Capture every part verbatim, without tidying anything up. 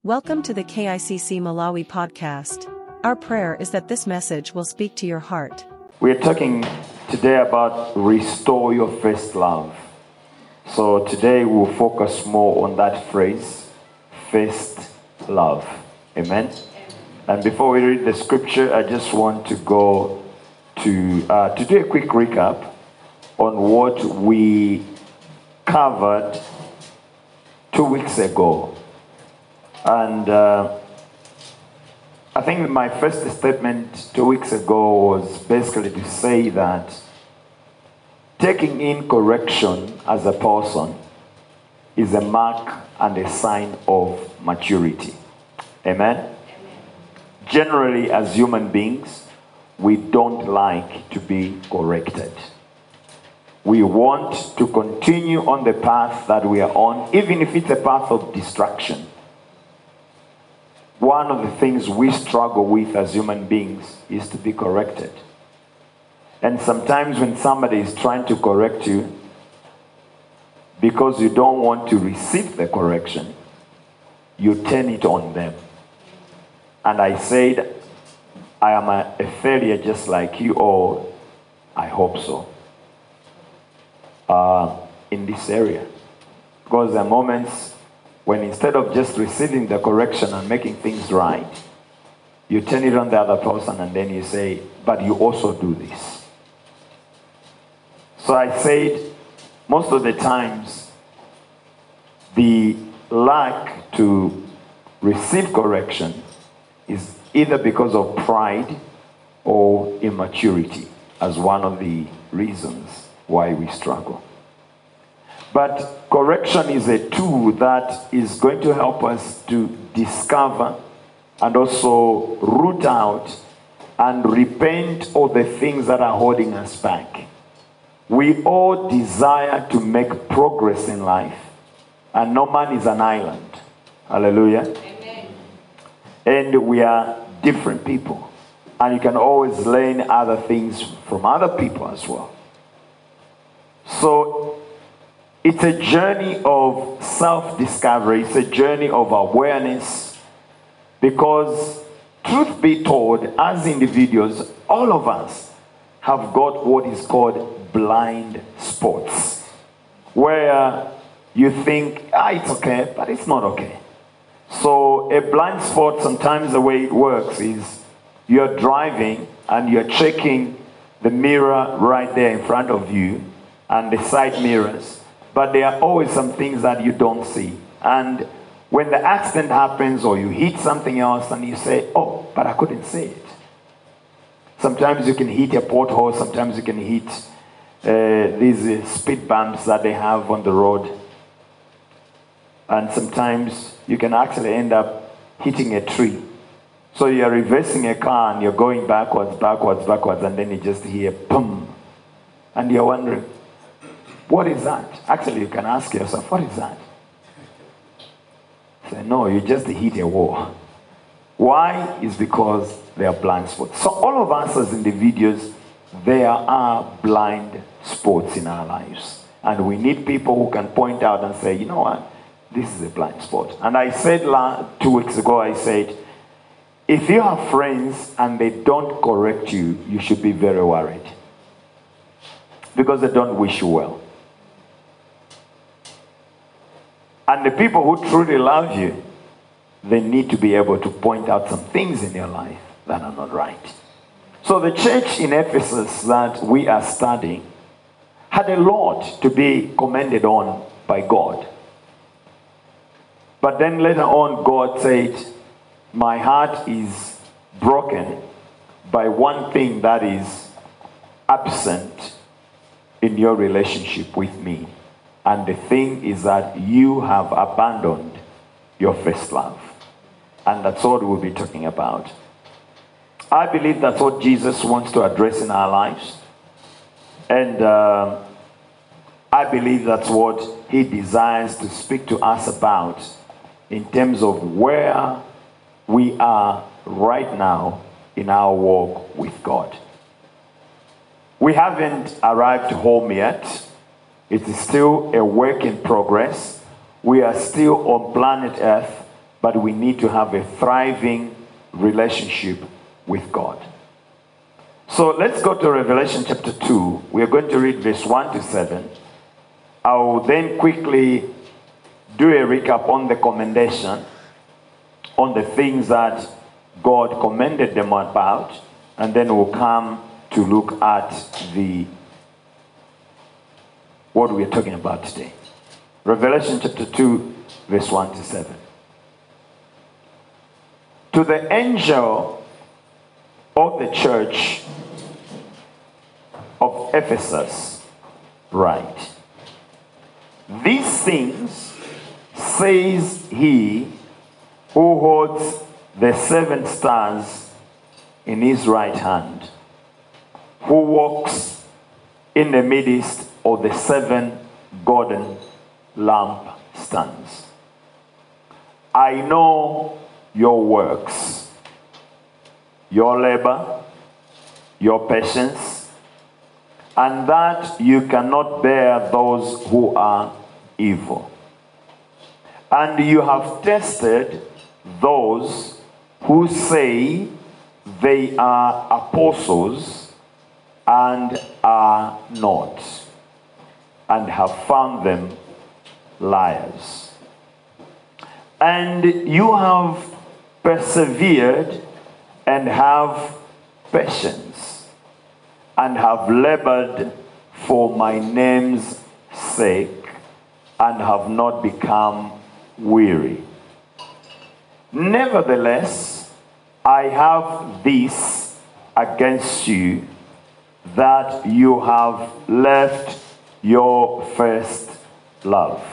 Welcome to the K I C C Malawi podcast. Our prayer is that this message will speak to your heart. We're talking today about restore your first love. So today we'll focus more on that phrase, first love. Amen? And before we read the scripture, I just want to go to, uh, to do a quick recap on what we covered two weeks ago. And uh, I think my first statement two weeks ago was basically to say that taking in correction as a person is a mark and a sign of maturity. Amen? Amen. Generally, as human beings, we don't like to be corrected. We want to continue on the path that we are on, even if it's a path of distraction. One of the things we struggle with as human beings is to be corrected. And sometimes when somebody is trying to correct you, because you don't want to receive the correction, you turn it on them. And I said, I am a, a failure just like you, or I hope so, uh, in this area. Because there are moments when instead of just receiving the correction and making things right, you turn it on the other person and then you say, but you also do this. So I said, most of the times, the lack to receive correction is either because of pride or immaturity as one of the reasons why we struggle. But correction is a tool that is going to help us to discover and also root out and repent of the things that are holding us back. We all desire to make progress in life, and no man is an island. Hallelujah. Amen. And we are different people, and you can always learn other things from other people as well. So it's a journey of self-discovery. It's a journey of awareness. Because, truth be told, as individuals, all of us have got what is called blind spots. Where you think, ah, it's okay, but it's not okay. So, a blind spot, sometimes the way it works is you're driving and you're checking the mirror right there in front of you and the side mirrors. But there are always some things that you don't see. And when the accident happens or you hit something else and you say, oh, but I couldn't see it. Sometimes you can hit a pothole. Sometimes you can hit uh, these uh, speed bumps that they have on the road. And sometimes you can actually end up hitting a tree. So you're reversing a car and you're going backwards, backwards, backwards, and then you just hear boom. And you're wondering, what is that? Actually, you can ask yourself, what is that? Say, no, you just hit a wall. Why? Is because there are blind spots. So all of us as individuals, there are blind spots in our lives. And we need people who can point out and say, you know what? This is a blind spot. And I said two weeks ago, I said, if you have friends and they don't correct you, you should be very worried. Because they don't wish you well. And the people who truly love you, they need to be able to point out some things in your life that are not right. So the church in Ephesus that we are studying had a lot to be commended on by God. But then later on, God said, my heart is broken by one thing that is absent in your relationship with me. And the thing is that you have abandoned your first love. And that's what we'll be talking about. I believe that's what Jesus wants to address in our lives. And uh, I believe that's what he desires to speak to us about in terms of where we are right now in our walk with God. We haven't arrived home yet. It is still a work in progress. We are still on planet Earth, but we need to have a thriving relationship with God. So let's go to Revelation chapter two. We are going to read verse one to seven. I will then quickly do a recap on the commendation, on the things that God commended them about, and then we'll come to look at the what we are talking about today. Revelation chapter two, verse one to seven. To the angel of the church of Ephesus, write, these things says he who holds the seven stars in his right hand, who walks in the midst of the seven golden lampstands. I know your works, your labor, your patience, and that you cannot bear those who are evil. And you have tested those who say they are apostles and are not, and have found them liars. And you have persevered and have patience, and have labored for my name's sake, and have not become weary. Nevertheless, I have this against you, that you have left your first love.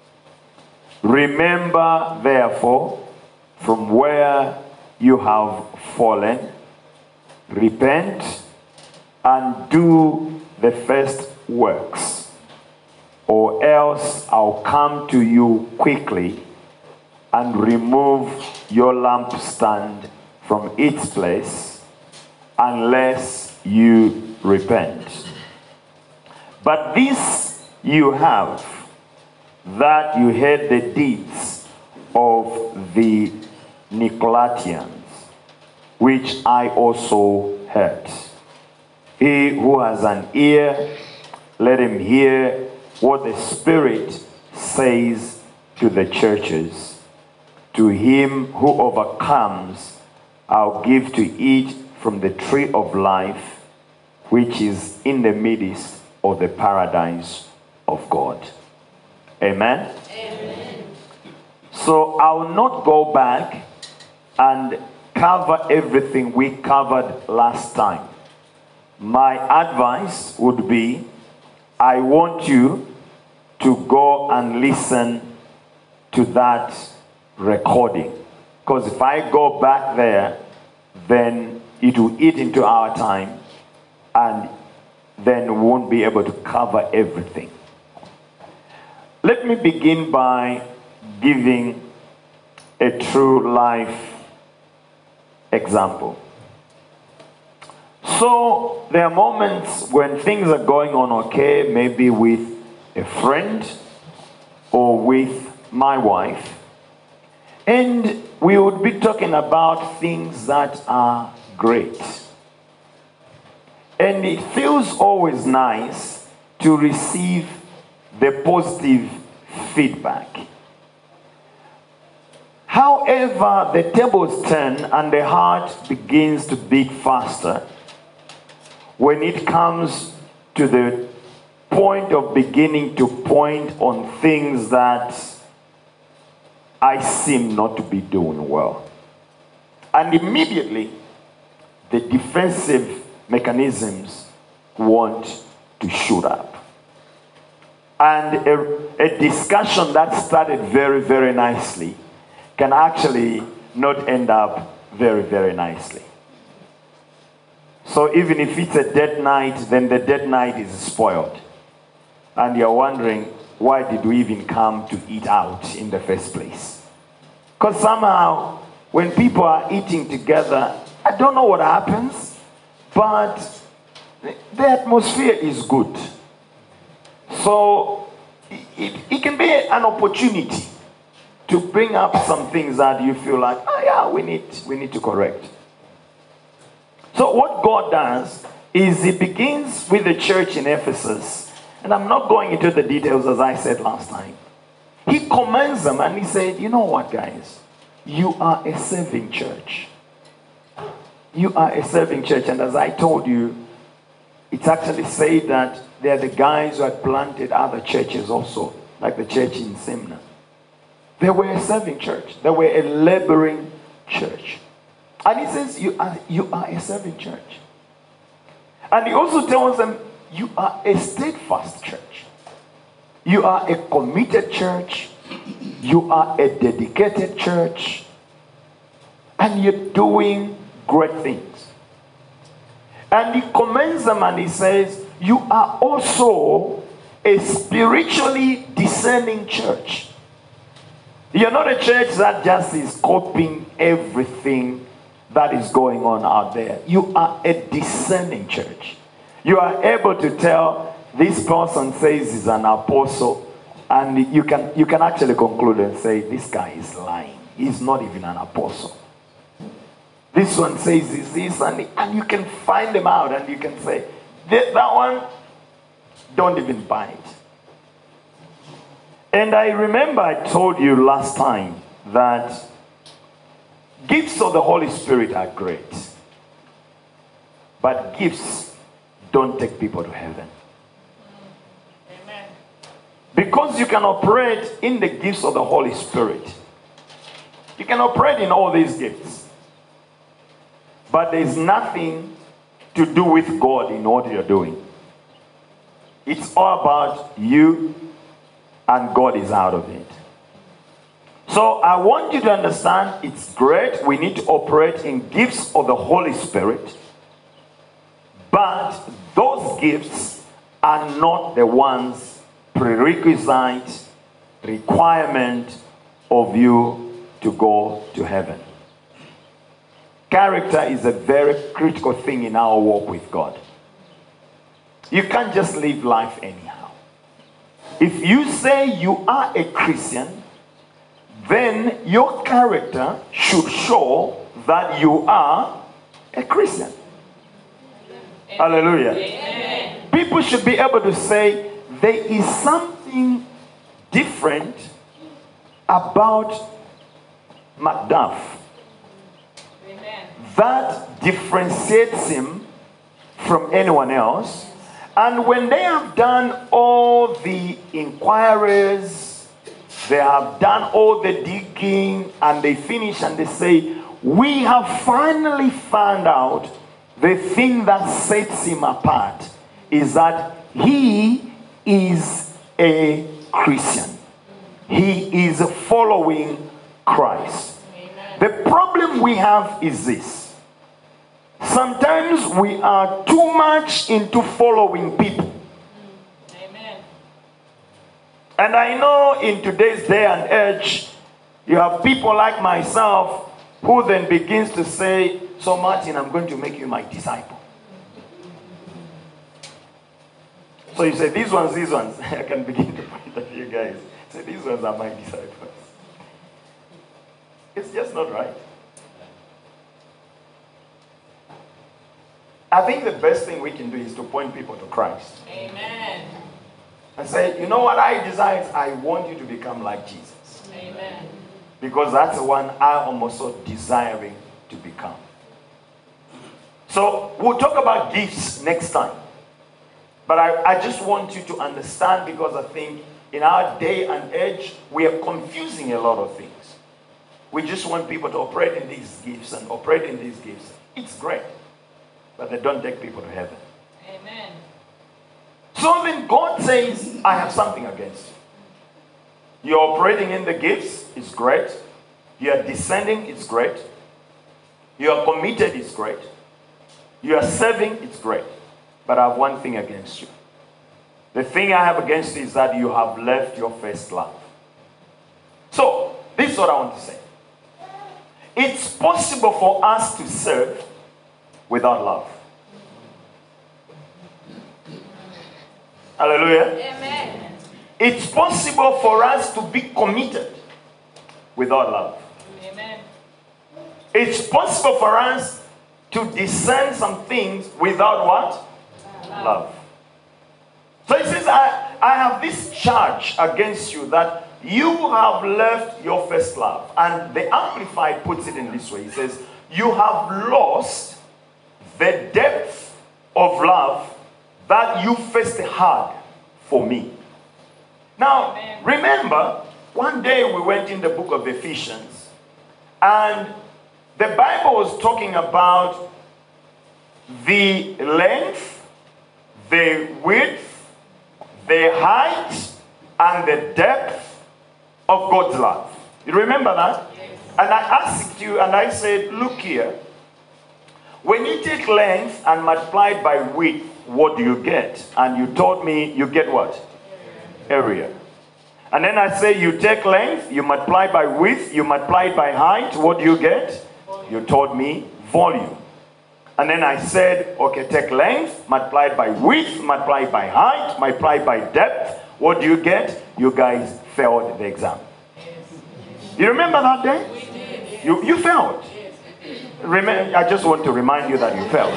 Remember, therefore, from where you have fallen, repent and do the first works, or else I'll come to you quickly and remove your lampstand from its place, unless you repent. But this you have, that you hate the deeds of the Nicolaitans, which I also hate. He who has an ear, let him hear what the Spirit says to the churches. To him who overcomes, I'll give to eat from the tree of life, which is in the midst of the paradise of God. Amen? Amen. So I will not go back and cover everything we covered last time. My advice would be, I want you to go and listen to that recording. Because if I go back there, then it will eat into our time, and then we won't be able to cover everything. Let me begin by giving a true life example. So there are moments when things are going on okay, maybe with a friend or with my wife, and we would be talking about things that are great. And it feels always nice to receive the positive feedback. However, the tables turn and the heart begins to beat faster when it comes to the point of beginning to point on things that I seem not to be doing well. And immediately, the defensive mechanisms want to shoot up. And a, a discussion that started very, very nicely can actually not end up very, very nicely. So even if it's a dead night, then the dead night is spoiled. And you're wondering, why did we even come to eat out in the first place? Because somehow, when people are eating together, I don't know what happens, but the atmosphere is good. So it, it can be an opportunity to bring up some things that you feel like, oh yeah, we need, we need to correct. So what God does is he begins with the church in Ephesus. And I'm not going into the details as I said last time. He commands them and he said, you know what, guys? You are a serving church. You are a serving church. And as I told you, it's actually said that they're the guys who had planted other churches also, like the church in Smyrna. They were a serving church. They were a laboring church. And he says, you are, you are a serving church. And he also tells them, you are a steadfast church. You are a committed church. You are a dedicated church. And you're doing great things. And he commends them and he says, you are also a spiritually discerning church. You're not a church that just is copying everything that is going on out there. You are a discerning church. You are able to tell this person says he's an apostle, and you can you can actually conclude and say this guy is lying. He's not even an apostle. This one says he's this, and, and you can find them out and you can say that, that one, don't even buy it. And I remember I told you last time that gifts of the Holy Spirit are great. But gifts don't take people to heaven. Amen. Because you can operate in the gifts of the Holy Spirit. You can operate in all these gifts. But there's nothing to do with God in what you're doing. It's all about you, and God is out of it. So I want you to understand it's great. We need to operate in gifts of the Holy Spirit. But those gifts are not the ones prerequisite, requirement of you to go to heaven. Character is a very critical thing in our walk with God. You can't just live life anyhow. If you say you are a Christian, then your character should show that you are a Christian. Amen. Hallelujah. Amen. People should be able to say there is something different about Macduff Amen. that differentiates him from anyone else. And when they have done all the inquiries, they have done all the digging, and they finish and they say, we have finally found out the thing that sets him apart is that he is a Christian. He is following Christ. Amen. The problem we have is this. Sometimes we are too much into following people. Amen. And I know in today's day and age, you have people like myself who then begins to say, so Martin, I'm going to make you my disciple. So you say, these ones, these ones. I can begin to point at you guys. Say, these ones are my disciples. It's just not right. I think the best thing we can do is to point people to Christ. Amen. And say, you know what I desire? I want you to become like Jesus. Amen. Because that's the one I am also desiring to become. So we'll talk about gifts next time. But I, I just want you to understand, because I think in our day and age, we are confusing a lot of things. We just want people to operate in these gifts and operate in these gifts. It's great. But they don't take people to heaven. Amen. So then God says, I have something against you. You're operating in the gifts, it's great. You're descending, it's great. You're committed, it's great. You're serving, it's great. But I have one thing against you. The thing I have against you is that you have left your first love. So, this is what I want to say. It's possible for us to serve without love. Hallelujah. Amen. It's possible for us to be committed without love. Amen. It's possible for us to discern some things without what? Love. So he says, I, I have this charge against you that you have left your first love. And the Amplified puts it in this way. He says, you have lost the depth of love that you first had for me. Now, Amen. remember, one day we went in the book of Ephesians, and the Bible was talking about the length, the width, the height, and the depth of God's love. You remember that? Yes. And I asked you, and I said, look here. When you take length and multiply it by width, what do you get? And you told me you get what? Area. And then I say you take length, you multiply by width, you multiply it by height, what do you get? You told me volume. And then I said, okay, take length, multiply it by width, multiply it by height, multiply it by depth. What do you get? You guys failed the exam. You remember that day? You, you failed. Remember, I just want to remind you that you failed.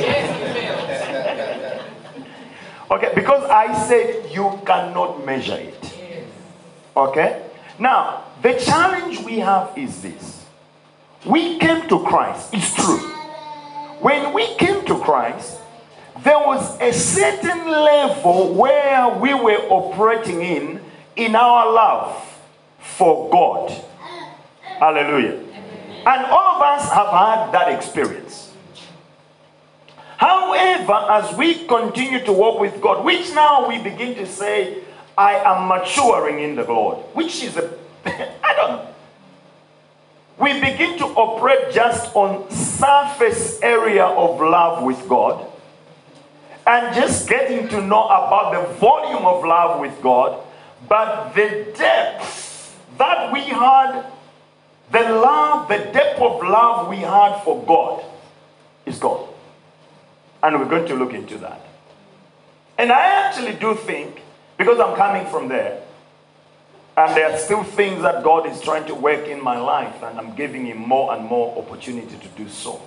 Okay, because I said you cannot measure it. Okay? Now, the challenge we have is this. We came to Christ, it's true. When we came to Christ, there was a certain level where we were operating in, in our love for God. Hallelujah. And all of us have had that experience. However, as we continue to walk with God, which now we begin to say, I am maturing in the Lord, which is a, I don't know. We begin to operate just on surface area of love with God and just getting to know about the volume of love with God, but the depth that we had, the love, the depth of love we had for God is gone. And we're going to look into that. And I actually do think, because I'm coming from there, and there are still things that God is trying to work in my life, and I'm giving him more and more opportunity to do so,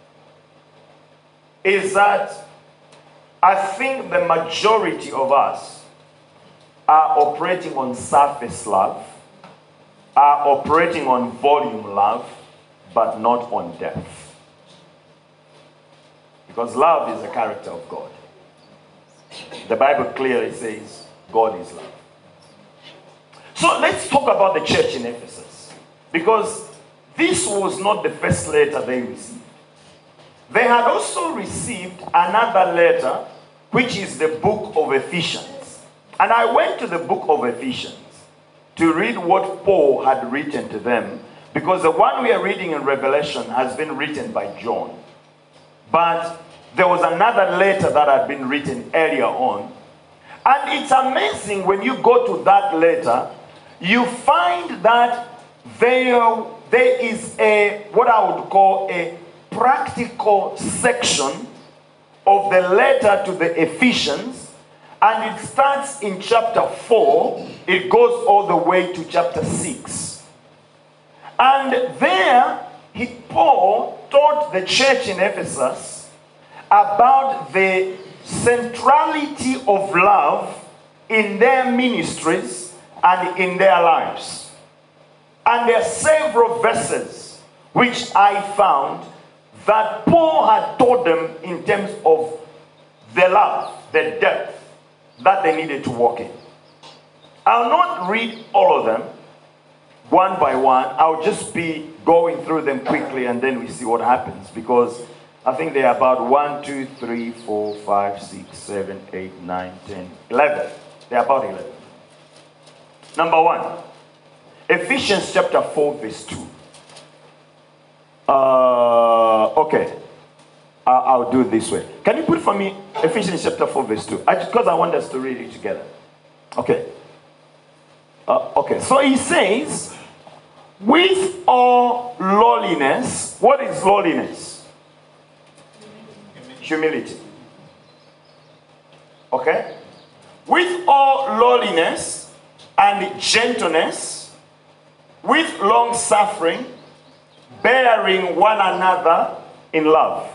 is that I think the majority of us are operating on surface love, are operating on volume love, but not on depth. Because love is the character of God. The Bible clearly says God is love. So let's talk about the church in Ephesus. Because this was not the first letter they received. They had also received another letter, which is the book of Ephesians. And I went to the book of Ephesians to read what Paul had written to them, because the one we are reading in Revelation has been written by John. But there was another letter that had been written earlier on. And it's amazing when you go to that letter, you find that there, there is a, what I would call a practical section of the letter to the Ephesians, and it starts in chapter four, it goes all the way to chapter six. And there, he, Paul taught the church in Ephesus about the centrality of love in their ministries and in their lives. And there are several verses which I found that Paul had taught them in terms of the love, the depth that they needed to walk in. I'll not read all of them one by one. I'll just be going through them quickly, and then we see what happens, because I think they're about one, two, three, four, five, six, seven, eight, nine, ten, eleven. They're about eleven. Number one, Ephesians chapter four, verse two. Uh, okay. I, I'll do it this way. Can you put for me Ephesians chapter four, verse two? I, because I want us to read it together. Okay. Uh, okay. So he says, with all lowliness. What is lowliness? Humility. Okay? With all lowliness and gentleness, with long suffering, bearing one another in love.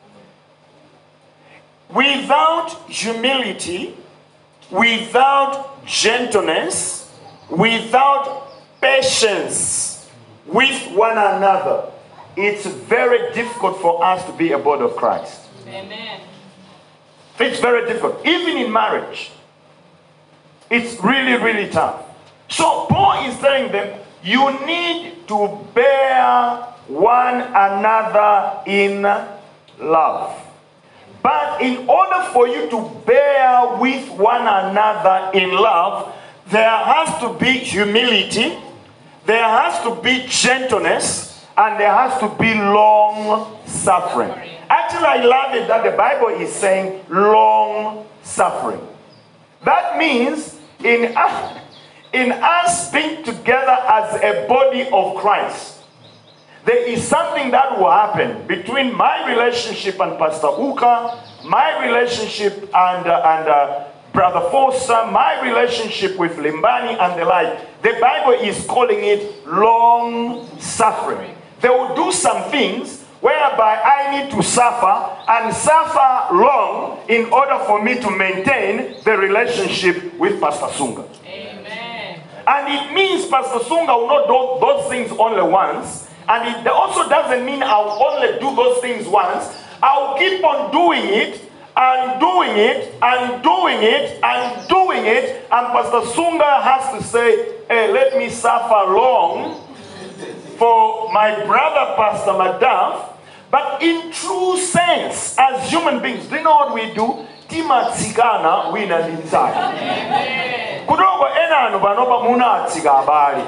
Without humility, without gentleness, without patience with one another, it's very difficult for us to be a body of Christ. Amen. It's very difficult. Even in marriage, it's really, really tough. So Paul is telling them, you need to bear one another in love. But in order for you to bear with one another in love, there has to be humility, there has to be gentleness, and there has to be long suffering. Actually, I love it that the Bible is saying long suffering. That means in us, in us being together as a body of Christ, there is something that will happen between my relationship and Pastor Uka, my relationship and, uh, and uh, Brother Foster, my relationship with Limbani and the like. The Bible is calling it long suffering. They will do some things whereby I need to suffer and suffer long in order for me to maintain the relationship with Pastor Sunga. Amen. And it means Pastor Sunga will not do those things only once. And it also doesn't mean I'll only do those things once. I'll keep on doing it and doing it and doing it and doing it. And Pastor Sunga has to say, hey, let me suffer long for my brother Pastor Madaf. But in true sense, as human beings, do you know what we do? Tima tsigana wina ninzaki. Kudogo enano banoba muna tsigabali.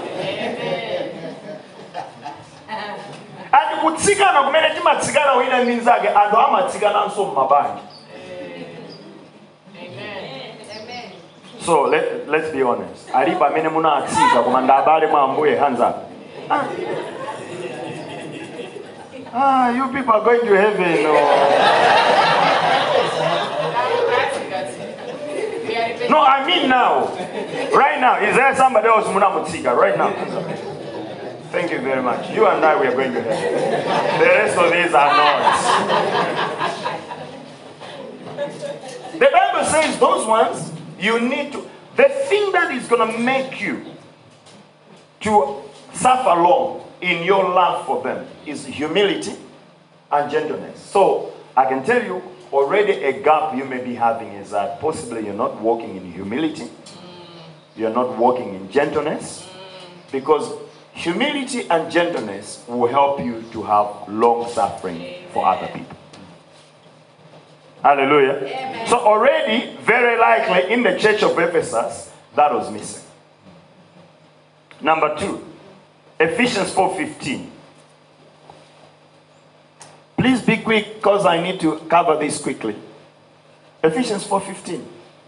And kutsigana kumene tima tsigana wina ninzaki ando ama tsigana nso mabandi. So let, let's be honest. Ariba mene muna tsiga kumanda abale mambuye hands up. Ah. Ah, you people are going to heaven. No, no I mean now. Right now. Is there somebody else Munamutsiga? Right now. Thank you very much. You and I, we are going to heaven. The rest of these are not. The Bible says those ones, you need to. The thing that is going to make you to suffer long in your love for them is humility and gentleness. So I can tell you already a gap you may be having is that possibly you're not walking in humility, you're not walking in gentleness, because humility and gentleness will help you to have long suffering for other people. Hallelujah. Amen. So already, very likely in the church of Ephesus, that was missing. Number two, Ephesians four fifteen. Please be quick because I need to cover this quickly. Ephesians four fifteen.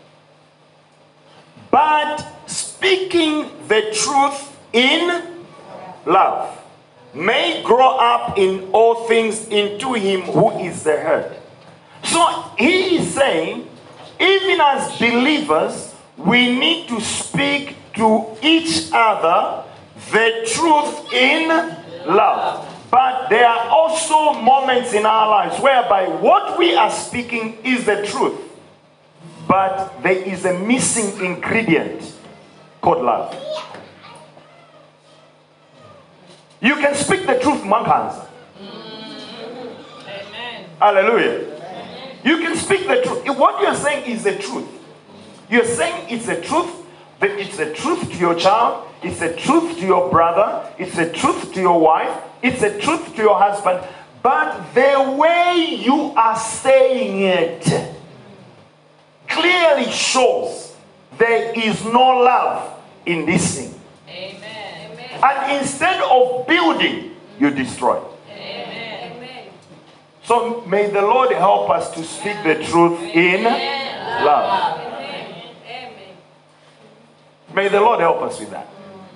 But speaking the truth in love may grow up in all things into him who is the head. So he is saying, even as believers, we need to speak to each other the truth in love. But there are also moments in our lives whereby what we are speaking is the truth, but there is a missing ingredient called love. You can speak the truth, Mankanza. Amen. Hallelujah. Amen. You can speak the truth. What you're saying is the truth. You're saying it's the truth. It's the truth to your child. It's the truth to your brother. It's the truth to your wife. It's the truth to your husband. But the way you are saying it clearly shows there is no love in this thing. Amen. And instead of building, you destroy. Amen. So may the Lord help us to speak the truth in love. May the Lord help us with that.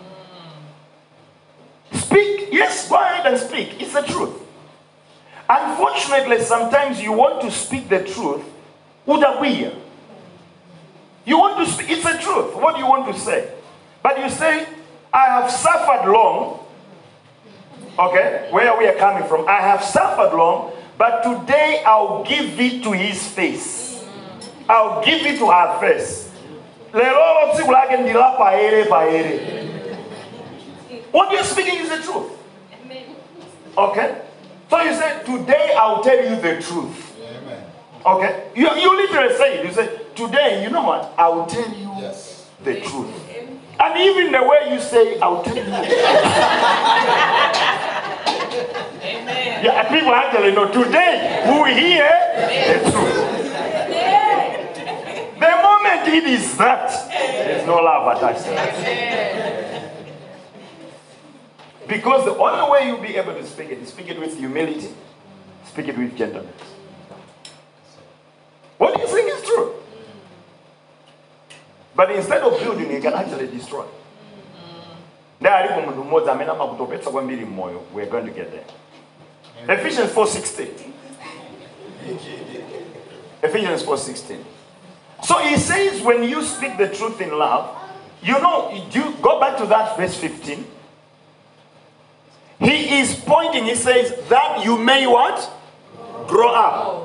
Speak. Yes, go ahead and speak. It's the truth. Unfortunately, sometimes you want to speak the truth. Udawiya. You want to speak. It's the truth. What do you want to say? But you say, I have suffered long. Okay, where we are coming from. I have suffered long, but today I'll give it to his face. I'll give it to her face. What you're speaking is the truth. Okay? So you say, today I'll tell you the truth. Okay? You, you literally say it. You say, today, you know what? I will tell you yes. the truth. And even the way you say, I'll tell you. Amen. Yeah, people actually know. Today, we will hear the truth. The moment it is that, there is no love attached to it. Because the only way you'll be able to speak it is speak it with humility, speak it with gentleness. What do you think is true? But instead of building, you can actually destroy. We're going to get there. Ephesians four sixteen. Ephesians four sixteen. So he says, when you speak the truth in love, you know, you go back to that verse fifteen. He is pointing, he says, that you may what? Grow up.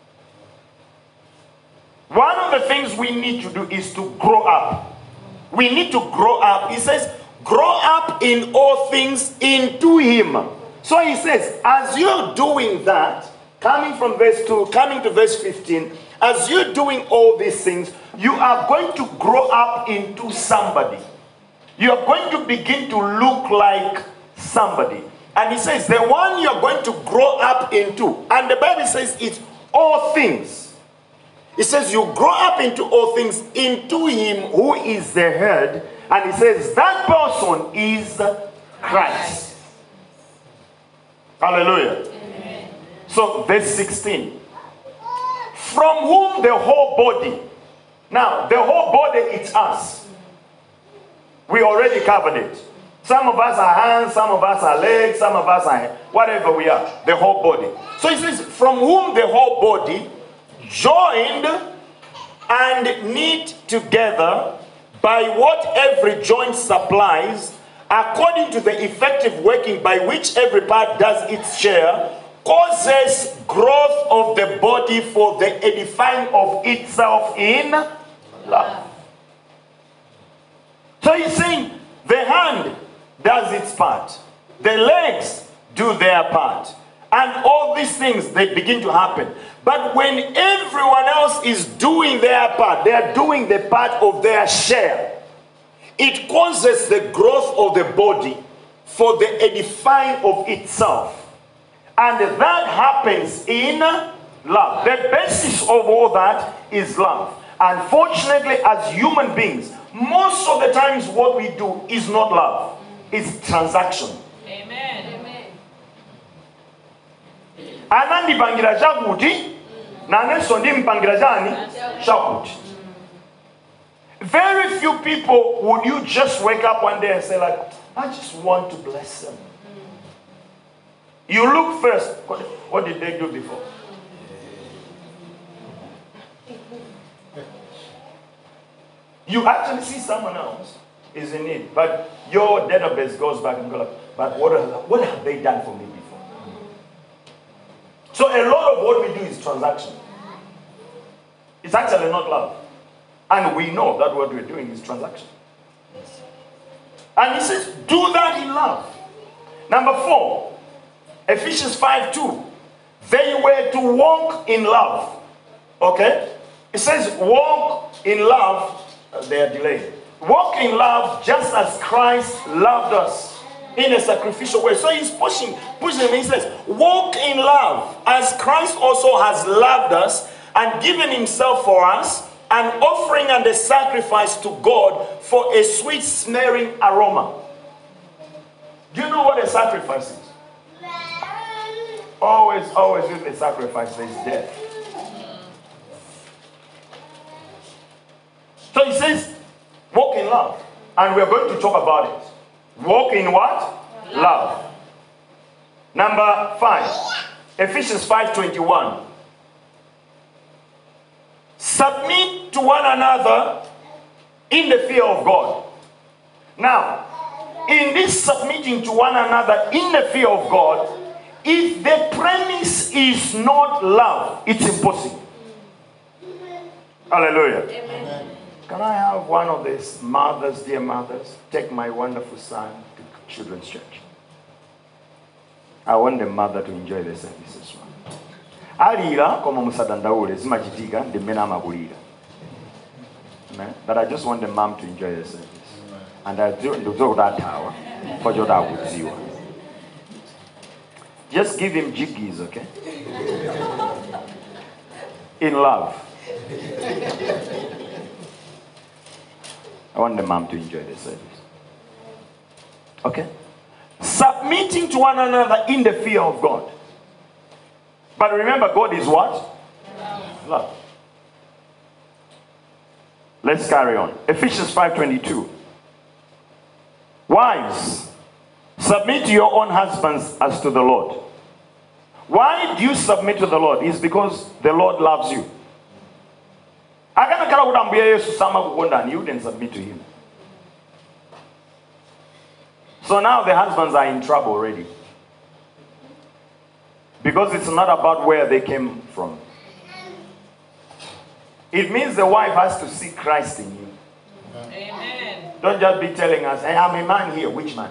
One of the things we need to do is to grow up. We need to grow up. He says, grow up in all things into him. So he says, as you're doing that, coming from verse two, coming to verse fifteen, as you're doing all these things, you are going to grow up into somebody. You are going to begin to look like somebody. And he says, the one you're going to grow up into, and the Bible says it's all things. It says you grow up into all things into him who is the head. And he says that person is Christ. Hallelujah. Amen. So verse sixteen. From whom the whole body. Now, the whole body, it's us. We already covered it. Some of us are hands, some of us are legs, some of us are whatever we are. The whole body. So he says, from whom the whole body, joined and knit together by what every joint supplies, according to the effective working by which every part does its share, causes growth of the body for the edifying of itself in love. So he's saying the hand does its part, the legs do their part, and all these things, they begin to happen. But when everyone else is doing their part, they are doing the part of their share, it causes the growth of the body for the edifying of itself. And that happens in love. The basis of all that is love. Unfortunately, as human beings, most of the times what we do is not love. It's transaction. Amen. Anandipangira chakuti na neso ndimpangira chani chakuti. Very few people would you just wake up one day and say like, I just want to bless them. You look first. What, what did they do before? You actually see someone else is in need, but your database goes back and goes like, but what, are, what have they done for me before? So a lot of what we do is transaction. It's actually not love. And we know that what we're doing is transaction. And he says, do that in love. Number four, Ephesians five two. They were to walk in love. Okay? It says, walk in love. Uh, they are delayed. Walk in love just as Christ loved us in a sacrificial way. So he's pushing, pushing him. He says, walk in love as Christ also has loved us and given himself for us, an offering and a sacrifice to God for a sweet smelling aroma. Do you know what a sacrifice is? Always, always with a sacrifice there is death. So he says, walk in love. And we're going to talk about it. Walk in what? Love. Number five. Ephesians five twenty-one. Submit to one another in the fear of God. Now, in this submitting to one another in the fear of God, if the premise is not love, it's impossible. Hallelujah. Amen. Can I have one of these mothers, dear mothers, take my wonderful son to children's church? I want the mother to enjoy the service as well. Alira koma musada ndawule zimachitika ndimena amabulira. Amen. But I just want the mom to enjoy the service. And I do do that tower for your dad with you. Just give him jiggies, okay? In love. I want the mom to enjoy the service. Okay? Submitting to one another in the fear of God. But remember, God is what? Love. Love. Let's carry on. Ephesians five twenty-two. Wives, submit to your own husbands as to the Lord. Why do you submit to the Lord? It's because the Lord loves you. You didn't submit to him. So now the husbands are in trouble already. Because it's not about where they came from. It means the wife has to see Christ in you. Amen. Don't just be telling us, hey, I'm a man here. Which man?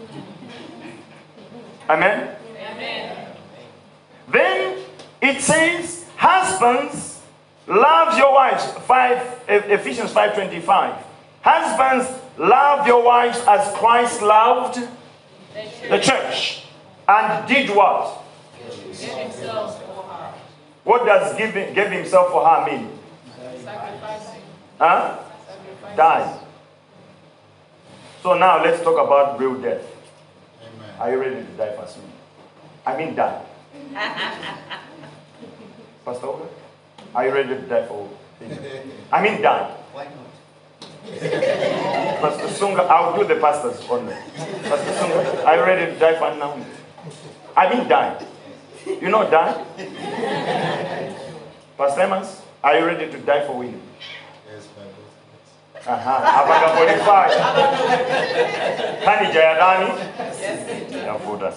Amen? Amen. Then it says, husbands, love your wives. Five, Ephesians five twenty-five. Husbands, love your wives as Christ loved The church. the church. And did what? Give himself for her. What does give, give himself for her mean? Sacrificing. Huh? Sacrificing. Die. So now let's talk about real death. Amen. Are you ready to die for me? I mean die. Pastor Oga, are you ready to die for me? I mean die. Why not? Pastor Sunga, I'll do the pastors only. Pastor Sunga, are you ready to die for now? I mean die. You know die? Pastor Emmons, are you ready to die for William? Yes, my boss. Aha, abaga forty-five. Kani Jayadani? Yafuta.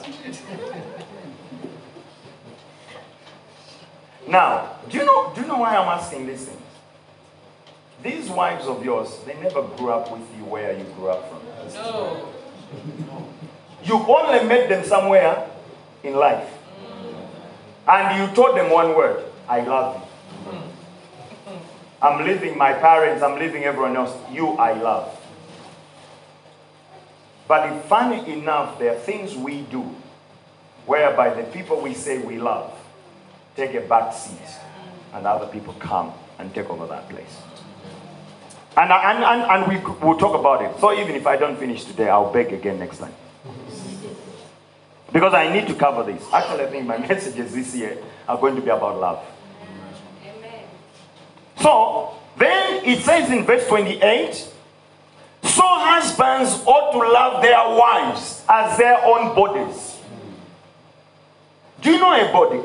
Now, do you know do you know why I'm asking these things? These wives of yours, they never grew up with you where you grew up from. No. You only met them somewhere in life. And you told them one word, I love you. I'm leaving my parents, I'm leaving everyone else. You, I love. But if funny enough, there are things we do whereby the people we say we love take a back seat and other people come and take over that place. And, and, and, and we will talk about it. So even if I don't finish today, I'll beg again next time. Because I need to cover this. Actually, I think my messages this year are going to be about love. Amen. So, then it says in verse twenty-eight, so husbands ought to love their wives as their own bodies. Do you know a body?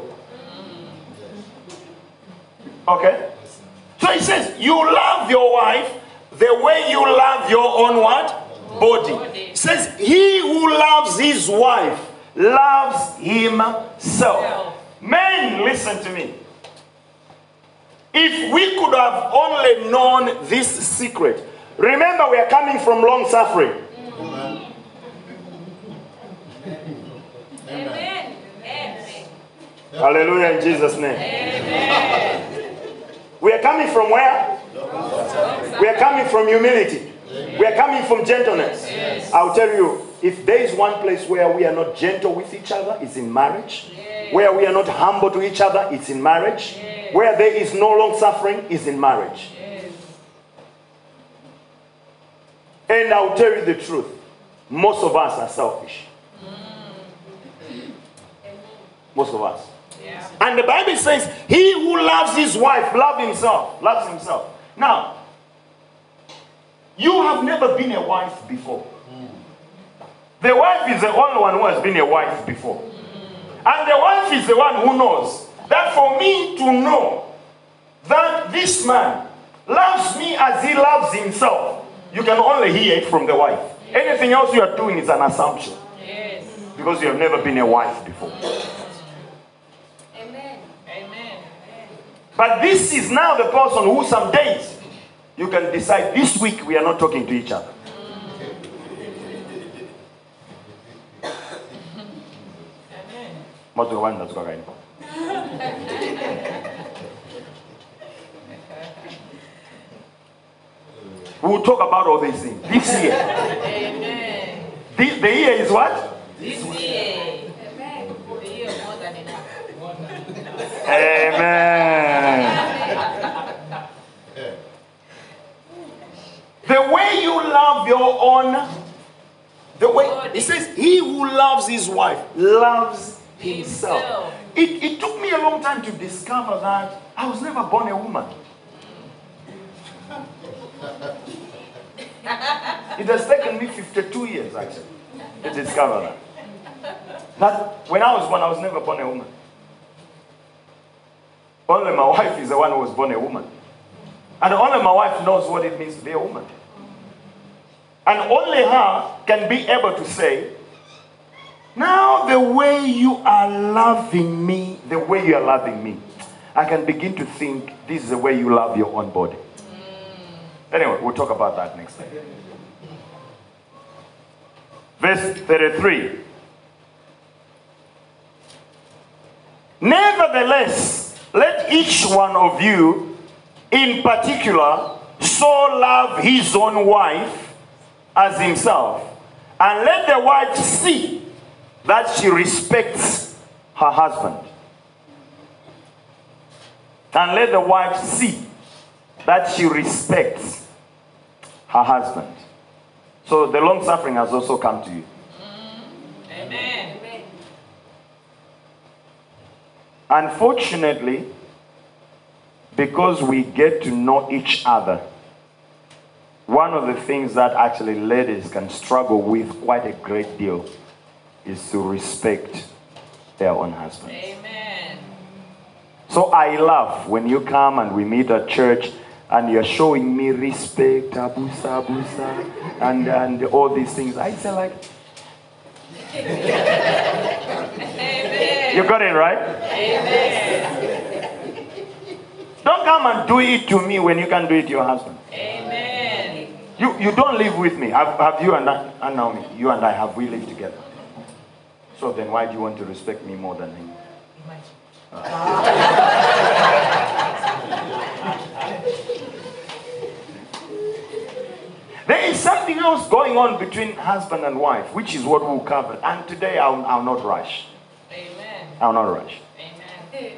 Okay? So it says, you love your wife the way you love your own what? Body. It says, he who loves his wife loves himself. Men, listen to me. If we could have only known this secret. Remember, we are coming from long suffering. Amen. Amen. Amen. Hallelujah in Jesus' name. Amen. We are coming from where? We are coming from humility. We are coming from gentleness. Yes. I'll tell you, if there is one place where we are not gentle with each other, it's in marriage. Yes. Where we are not humble to each other, it's in marriage. Yes. Where there is no long suffering, is in marriage. Yes. And I'll tell you the truth. Most of us are selfish. Most of us. Yeah. And the Bible says, he who loves his wife, loves himself, loves himself. Now, you have never been a wife before. The wife is the only one who has been a wife before. And the wife is the one who knows that for me to know that this man loves me as he loves himself, you can only hear it from the wife. Anything else you are doing is an assumption. Yes. Because you have never been a wife before. Amen. Amen. But this is now the person who some days you can decide this week we are not talking to each other. Amen. We will talk about all these things this year. Amen. This, the year is what? This year. Amen. The year more than enough. Amen. The way you love your own, the way it says, he who loves his wife loves himself. Himself. It, it took me a long time to discover that I was never born a woman. It has taken me fifty-two years actually to discover that. That when I was born, I was never born a woman. Only my wife is the one who was born a woman. And only my wife knows what it means to be a woman. And only her can be able to say, now the way you are loving me, the way you are loving me, I can begin to think this is the way you love your own body. Anyway, we'll talk about that next time. Verse thirty-three. Nevertheless, let each one of you in particular so love his own wife as himself, and let the wife see that she respects her husband. And let the wife see that she respects her husband. So the long suffering has also come to you. Amen. Unfortunately, because we get to know each other, one of the things that actually ladies can struggle with quite a great deal is to respect their own husbands. Amen. So I love when you come and we meet at church and you're showing me respect, abusa, abusa, and, and all these things. I say like, Amen. you got it right? Amen. Don't come and do it to me when you can do it to your husband. Amen. You, you don't live with me. Have, have you and I, and Naomi, you and I, have we lived together? So then why do you want to respect me more than him? There is something else going on between husband and wife, which is what we'll cover. And today I'll, I'll not rush. Amen. I'll not rush. Amen.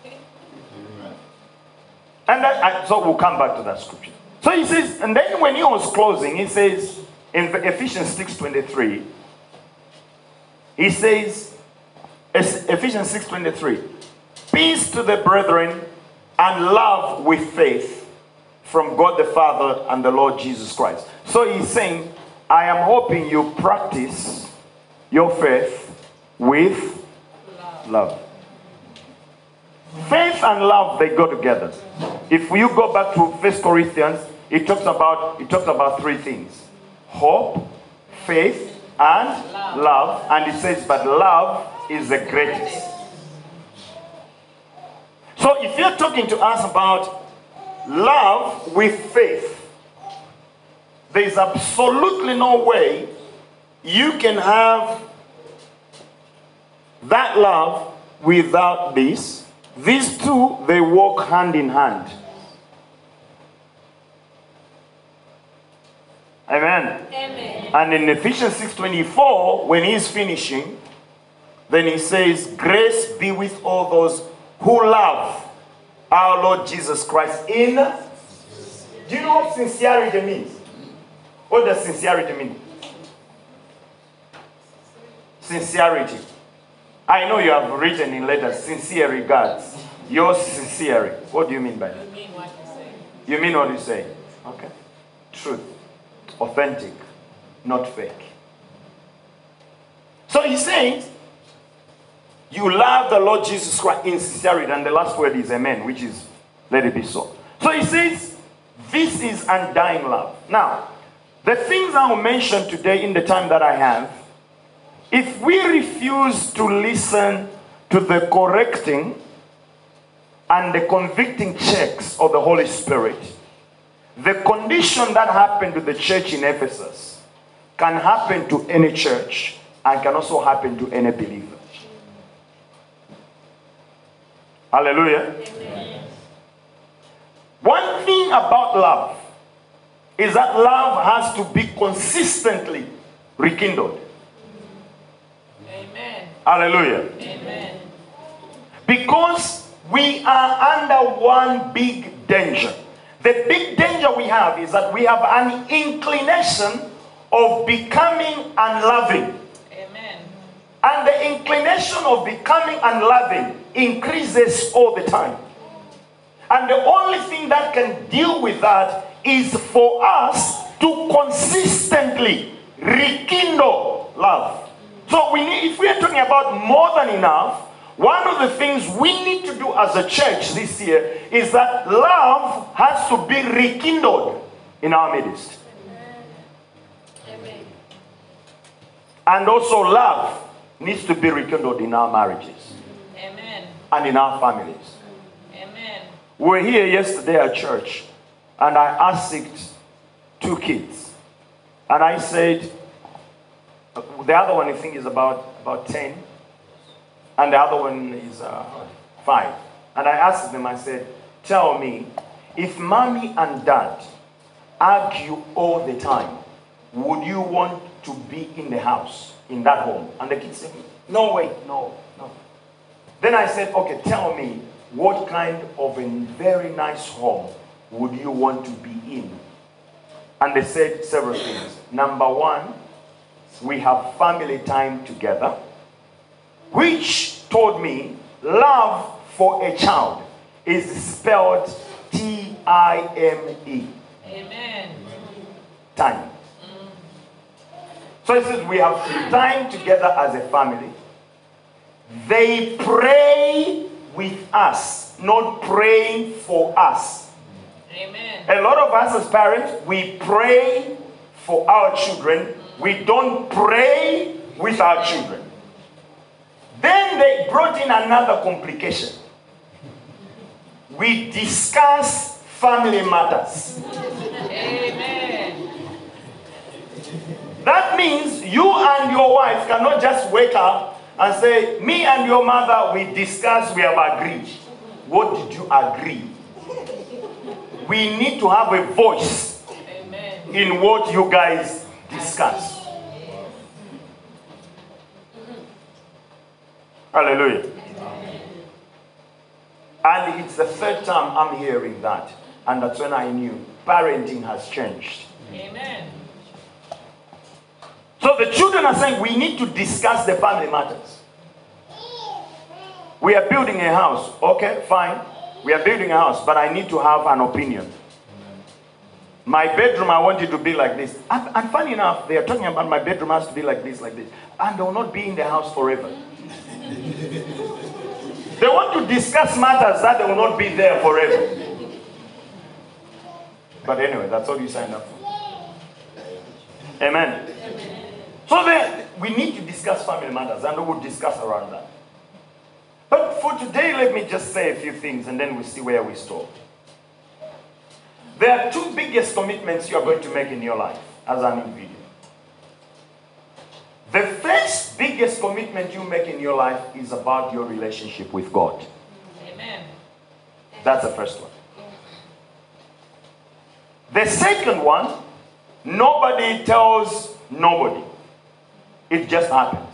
And that, I, so we'll come back to that scripture. So he says, and then when he was closing, he says in Ephesians six twenty-three, he says, Ephesians six twenty-three, peace to the brethren and love with faith from God the Father and the Lord Jesus Christ. So he's saying, I am hoping you practice your faith with love. love. Faith and love, they go together. If you go back to First Corinthians, it talks about it talks about three things: hope, faith, and love. love. And it says, but love is the greatest. So if you're talking to us about love with faith, there is absolutely no way you can have that love without this. These two, they walk hand in hand. Amen. Amen. And in Ephesians six twenty-four, when he's finishing, then he says, grace be with all those who love our Lord Jesus Christ in... Do you know what sincerity means? What does sincerity mean? Sincerity. I know you have written in letters, sincere regards. Yours sincere. What do you mean by that? You mean what you say. You mean what you say? Okay. Truth. Authentic. Not fake. So he's saying, you love the Lord Jesus Christ in sincerity. And the last word is amen, which is let it be so. So he says, this is undying love. Now, The things I will mention today in the time that I have, if we refuse to listen to the correcting and the convicting checks of the Holy Spirit, the condition that happened to the church in Ephesus can happen to any church and can also happen to any believer. Hallelujah. Amen. One thing about love is that love has to be consistently rekindled. Amen. Hallelujah. Amen. Because we are under one big danger. The big danger we have is that we have an inclination of becoming unloving. Amen. And the inclination of becoming unloving increases all the time. And the only thing that can deal with that is for us to consistently rekindle love. So we need, if we are talking about more than enough, one of the things we need to do as a church this year is that love has to be rekindled in our midst. Amen. And also love needs to be rekindled in our marriages. Amen. And in our families. Amen. We were here yesterday at church, and I asked two kids. And I said, the other one I think is about, about ten. And the other one is uh, five. And I asked them, I said, tell me, if mommy and dad argue all the time, would you want to be in the house, in that home? And the kids said, no way, no, no. Then I said, okay, tell me, what kind of a very nice home would you want to be in? And they said several things. Number one, we have family time together, which told me love for a child is spelled T I M E. Amen. Time. So it says we have time together as a family. They pray with us, not praying for us. Amen. A lot of us as parents, we pray for our children. We don't pray with our children. Then they brought in another complication. We discuss family matters. Amen. That means you and your wife cannot just wake up and say, me and your mother, we discussed, we have agreed. What did you agree? We need to have a voice Amen. in what you guys discuss. Hallelujah. And it's the third time I'm hearing that. And that's when I knew parenting has changed. Amen. So the children are saying we need to discuss the family matters. We are building a house. Okay, fine. We are building a house, but I need to have an opinion. My bedroom, I want it to be like this. And, and funny enough, they are talking about my bedroom has to be like this, like this. And they will not be in the house forever. They want to discuss matters that they will not be there forever. But anyway, that's all you signed up for. Amen. So then, we need to discuss family matters, and we will discuss around that. But for today, let me just say a few things, and then we'll see where we stop. There are two biggest commitments you are going to make in your life as an individual. The first biggest commitment you make in your life is about your relationship with God. Amen. That's the first one. The second one, nobody tells nobody. It just happens.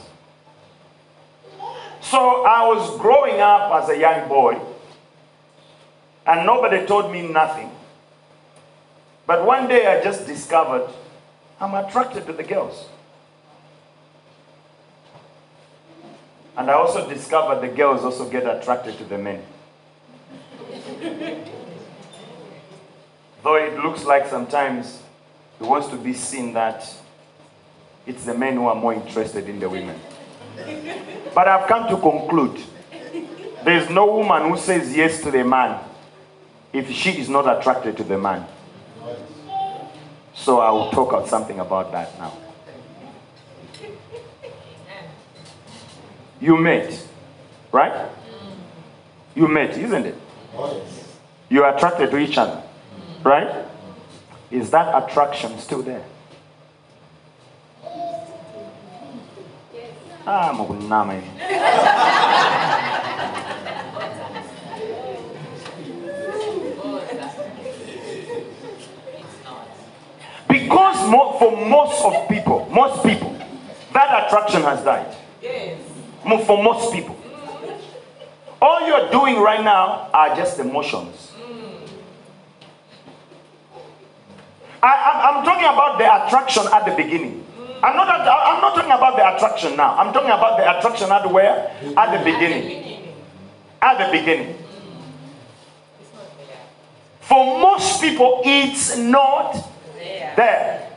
So I was growing up as a young boy, and nobody told me nothing. But one day I just discovered I'm attracted to the girls. And I also discovered the girls also get attracted to the men. Though it looks like sometimes it wants to be seen that it's the men who are more interested in the women. But I've come to conclude there's no woman who says yes to the man if she is not attracted to the man. So I will talk about something about that now. You met, right? You met, isn't it? Oh, yes. You are attracted to each other, right? Is that attraction still there? Ah, maguname. Because mo- for most of people, most people, that attraction has died. Yes. Mo- For most people. All you're doing right now are just emotions. I, I'm, I'm talking about the attraction at the beginning. I'm not, I'm not talking about the attraction now. I'm talking about the attraction at where? At the beginning. At the beginning. For most people, it's not there.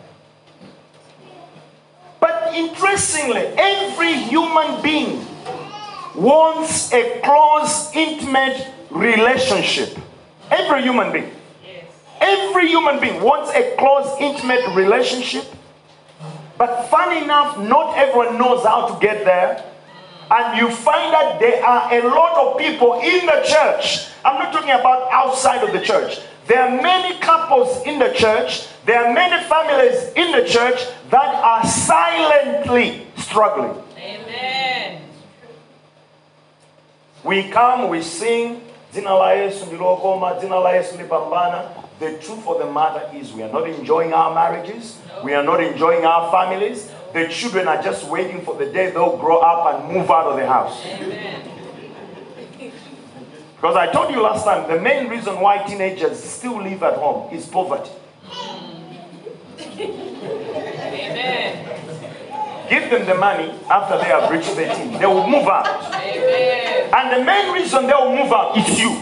But interestingly, every human being wants a close, intimate relationship. Every human being. Every human being wants a close, intimate relationship. But funny enough, not everyone knows how to get there. And you find that there are a lot of people in the church. I'm not talking about outside of the church. There are many couples in the church. There are many families in the church that are silently struggling. Amen. We come, we sing, Jina la Yesu ndilo koma, Jina la Yesu lipambana. The truth of the matter is we are not enjoying our marriages. We are not enjoying our families. The children are just waiting for the day they'll grow up and move out of the house. Amen. Because I told you last time, the main reason why teenagers still live at home is poverty. Amen. Give them the money after they have reached eighteen. They will move out. Amen. And the main reason they will move out is you.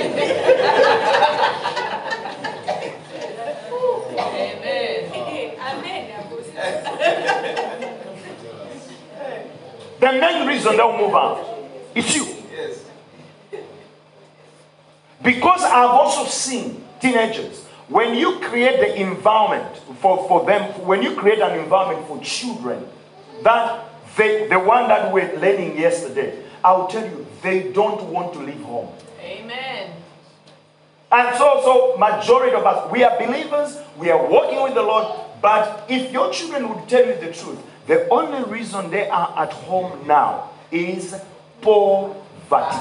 The main reason they'll move out is you. Yes. Because I've also seen teenagers, when you create the environment for, for them, when you create an environment for children, that they, the one that we were learning yesterday, I will tell you, they don't want to leave home. Amen. And so, so majority of us, we are believers, we are walking with the Lord, but if your children would tell you the truth, the only reason they are at home now is poverty.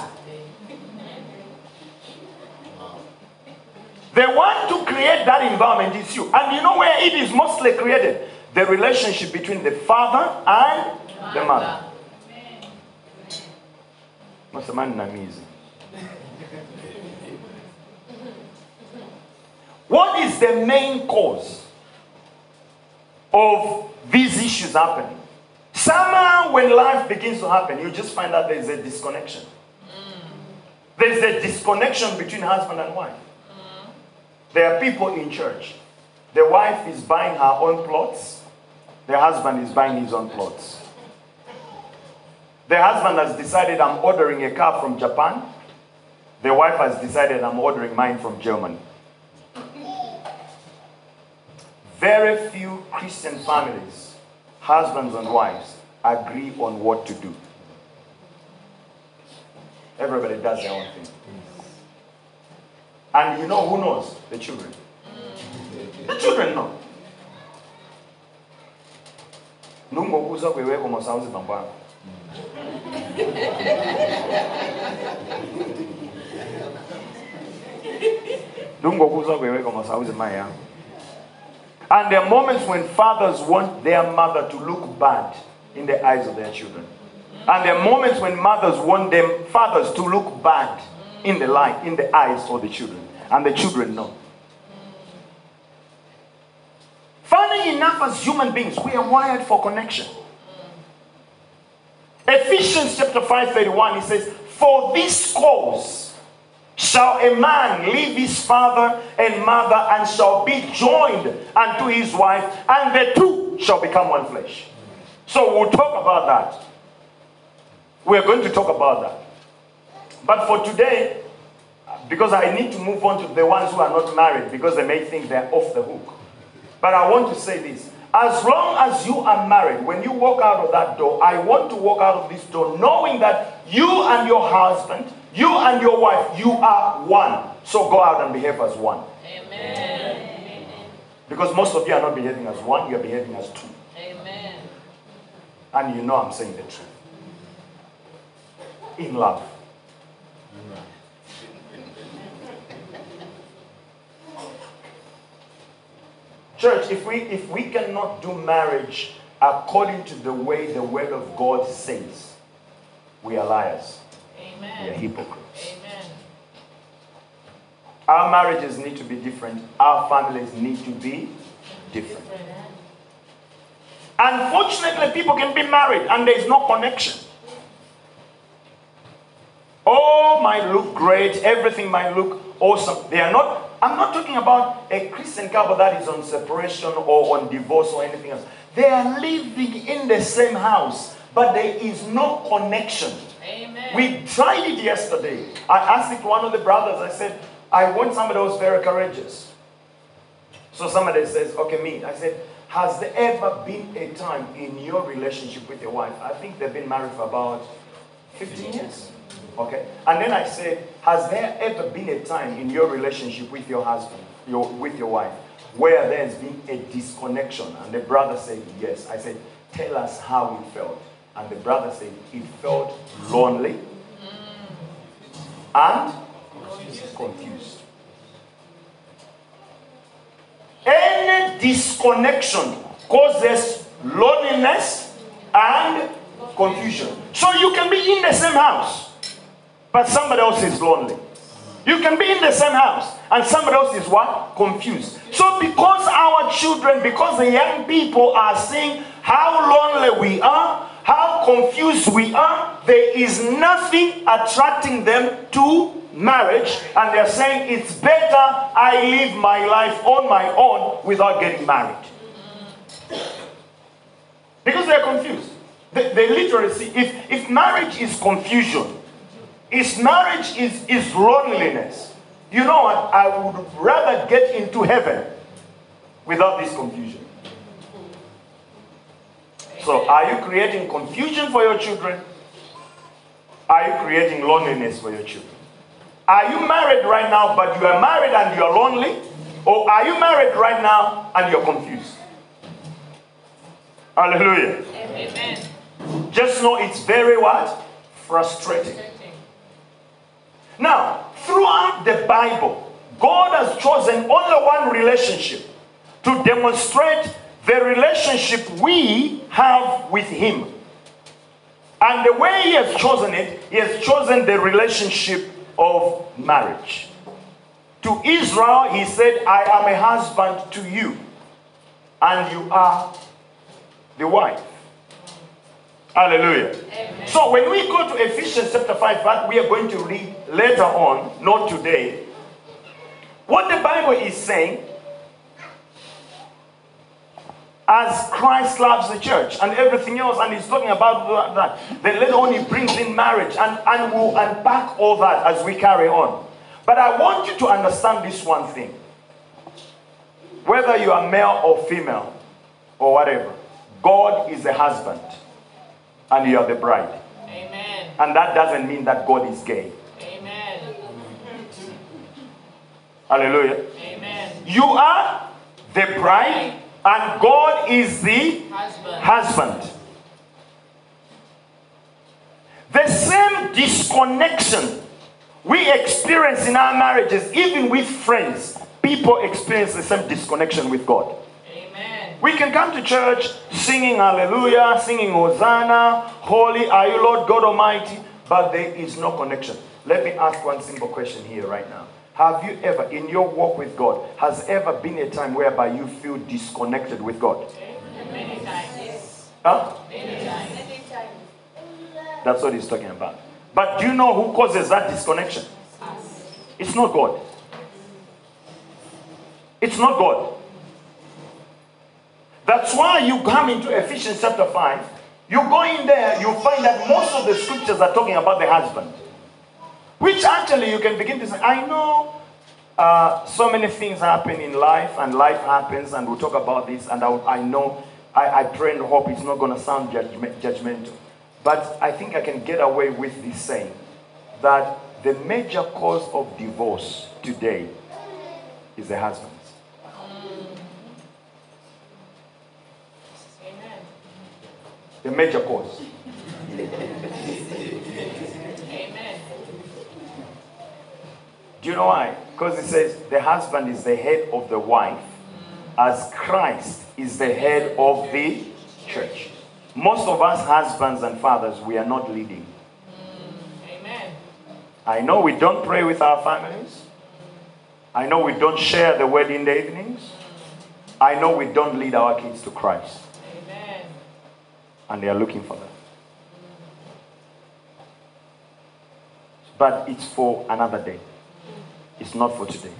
They want to create that environment, it's you. And you know where it is mostly created? The relationship between the father and the mother. What is the main cause of these issues happening? Somehow when life begins to happen, you just find out there's a disconnection. There's a disconnection between husband and wife. There are people in church. The wife is buying her own plots. The husband is buying his own plots. The husband has decided, I'm ordering a car from Japan. The wife has decided, I'm ordering mine from Germany. Very few Christian families, husbands and wives, agree on what to do. Everybody does their own thing. And you know who knows? The children. The children know. Nungokuza kweweko masauzi bambana. Nungokuza kweweko masauzi maya. And there are moments when fathers want their mother to look bad in the eyes of their children. And there are moments when mothers want them fathers to look bad in the light, in the eyes of the children. And the children know. Funny enough, as human beings, we are wired for connection. Ephesians chapter five thirty-one, it says, for this cause shall a man leave his father and mother and shall be joined unto his wife, and the two shall become one flesh. So we'll talk about that. We're going to talk about that. But for today, because I need to move on to the ones who are not married, because they may think they're off the hook. But I want to say this. As long as you are married, when you walk out of that door, I want to walk out of this door knowing that you and your husband, you and your wife, you are one. So go out and behave as one. Amen. Because most of you are not behaving as one, you are behaving as two. Amen. And you know I'm saying the truth. In love. Church, if we if we cannot do marriage according to the way the word of God says, we are liars. Amen. We are hypocrites. Amen. Our marriages need to be different. Our families need to be different. Unfortunately, people can be married and there is no connection. All might look great, everything might look awesome. They are not. I'm not talking about a Christian couple that is on separation or on divorce or anything else. They are living in the same house, but there is no connection. Amen. We tried it yesterday. I asked one of the brothers, I said, I want somebody who's very courageous. So somebody says, okay, me. I said, has there ever been a time in your relationship with your wife? I think they've been married for about fifteen years. Okay? And then I said, has there ever been a time in your relationship with your husband, your, with your wife, where there's been a disconnection? And the brother said, yes. I said, tell us how it felt. And the brother said, it felt lonely and confused. Any disconnection causes loneliness and confusion. So you can be in the same house, but somebody else is lonely. You can be in the same house and somebody else is what? Confused. So because our children, because the young people are seeing how lonely we are, how confused we are, there is nothing attracting them to marriage, and they're saying it's better I live my life on my own without getting married. Because they're confused. They, they literally see, if, if marriage is confusion, if marriage is, is loneliness, you know what? I would rather get into heaven without this confusion. So are you creating confusion for your children? Are you creating loneliness for your children? Are you married right now, but you are married and you are lonely? Or are you married right now and you're confused? Hallelujah. Amen. Just know it's very what? Frustrating. Now, throughout the Bible, God has chosen only one relationship to demonstrate the relationship we have with Him. And the way He has chosen it, He has chosen the relationship of marriage. To Israel, He said, I am a husband to you, and you are the wife. Hallelujah. Amen. So when we go to Ephesians chapter five, that we are going to read later on, not today, what the Bible is saying, as Christ loves the church and everything else, and he's talking about that, then later on he brings in marriage, and, and we'll unpack all that as we carry on. But I want you to understand this one thing. Whether you are male or female or whatever, God is the husband and you are the bride. Amen. And that doesn't mean that God is gay. Amen. Hallelujah. Amen. You are the bride and God is the Husband. husband. The same disconnection we experience in our marriages, even with friends, people experience the same disconnection with God. Amen. We can come to church singing hallelujah, singing Hosanna, holy are you Lord God Almighty, but there is no connection. Let me ask one simple question here right now. Have you ever, in your walk with God, has ever been a time whereby you feel disconnected with God? Many times. Huh? Many times. That's what he's talking about. But do you know who causes that disconnection? It's not God. It's not God. That's why you come into Ephesians chapter five. You go in there, you find that most of the scriptures are talking about the husband. Which actually you can begin to say, I know Uh, so many things happen in life, and life happens, and we'll talk about this. And I, I know, I, I pray and hope it's not going to sound judgment, judgmental. But I think I can get away with this saying that the major cause of divorce today is the husbands. Amen. The major cause. Amen. Do you know why? Because it says the husband is the head of the wife, as Christ is the head of the church. Most of us husbands and fathers, we are not leading. Amen. I know we don't pray with our families. I know we don't share the word in the evenings. I know we don't lead our kids to Christ. Amen. And they are looking for that. But it's for another day. It's not for today.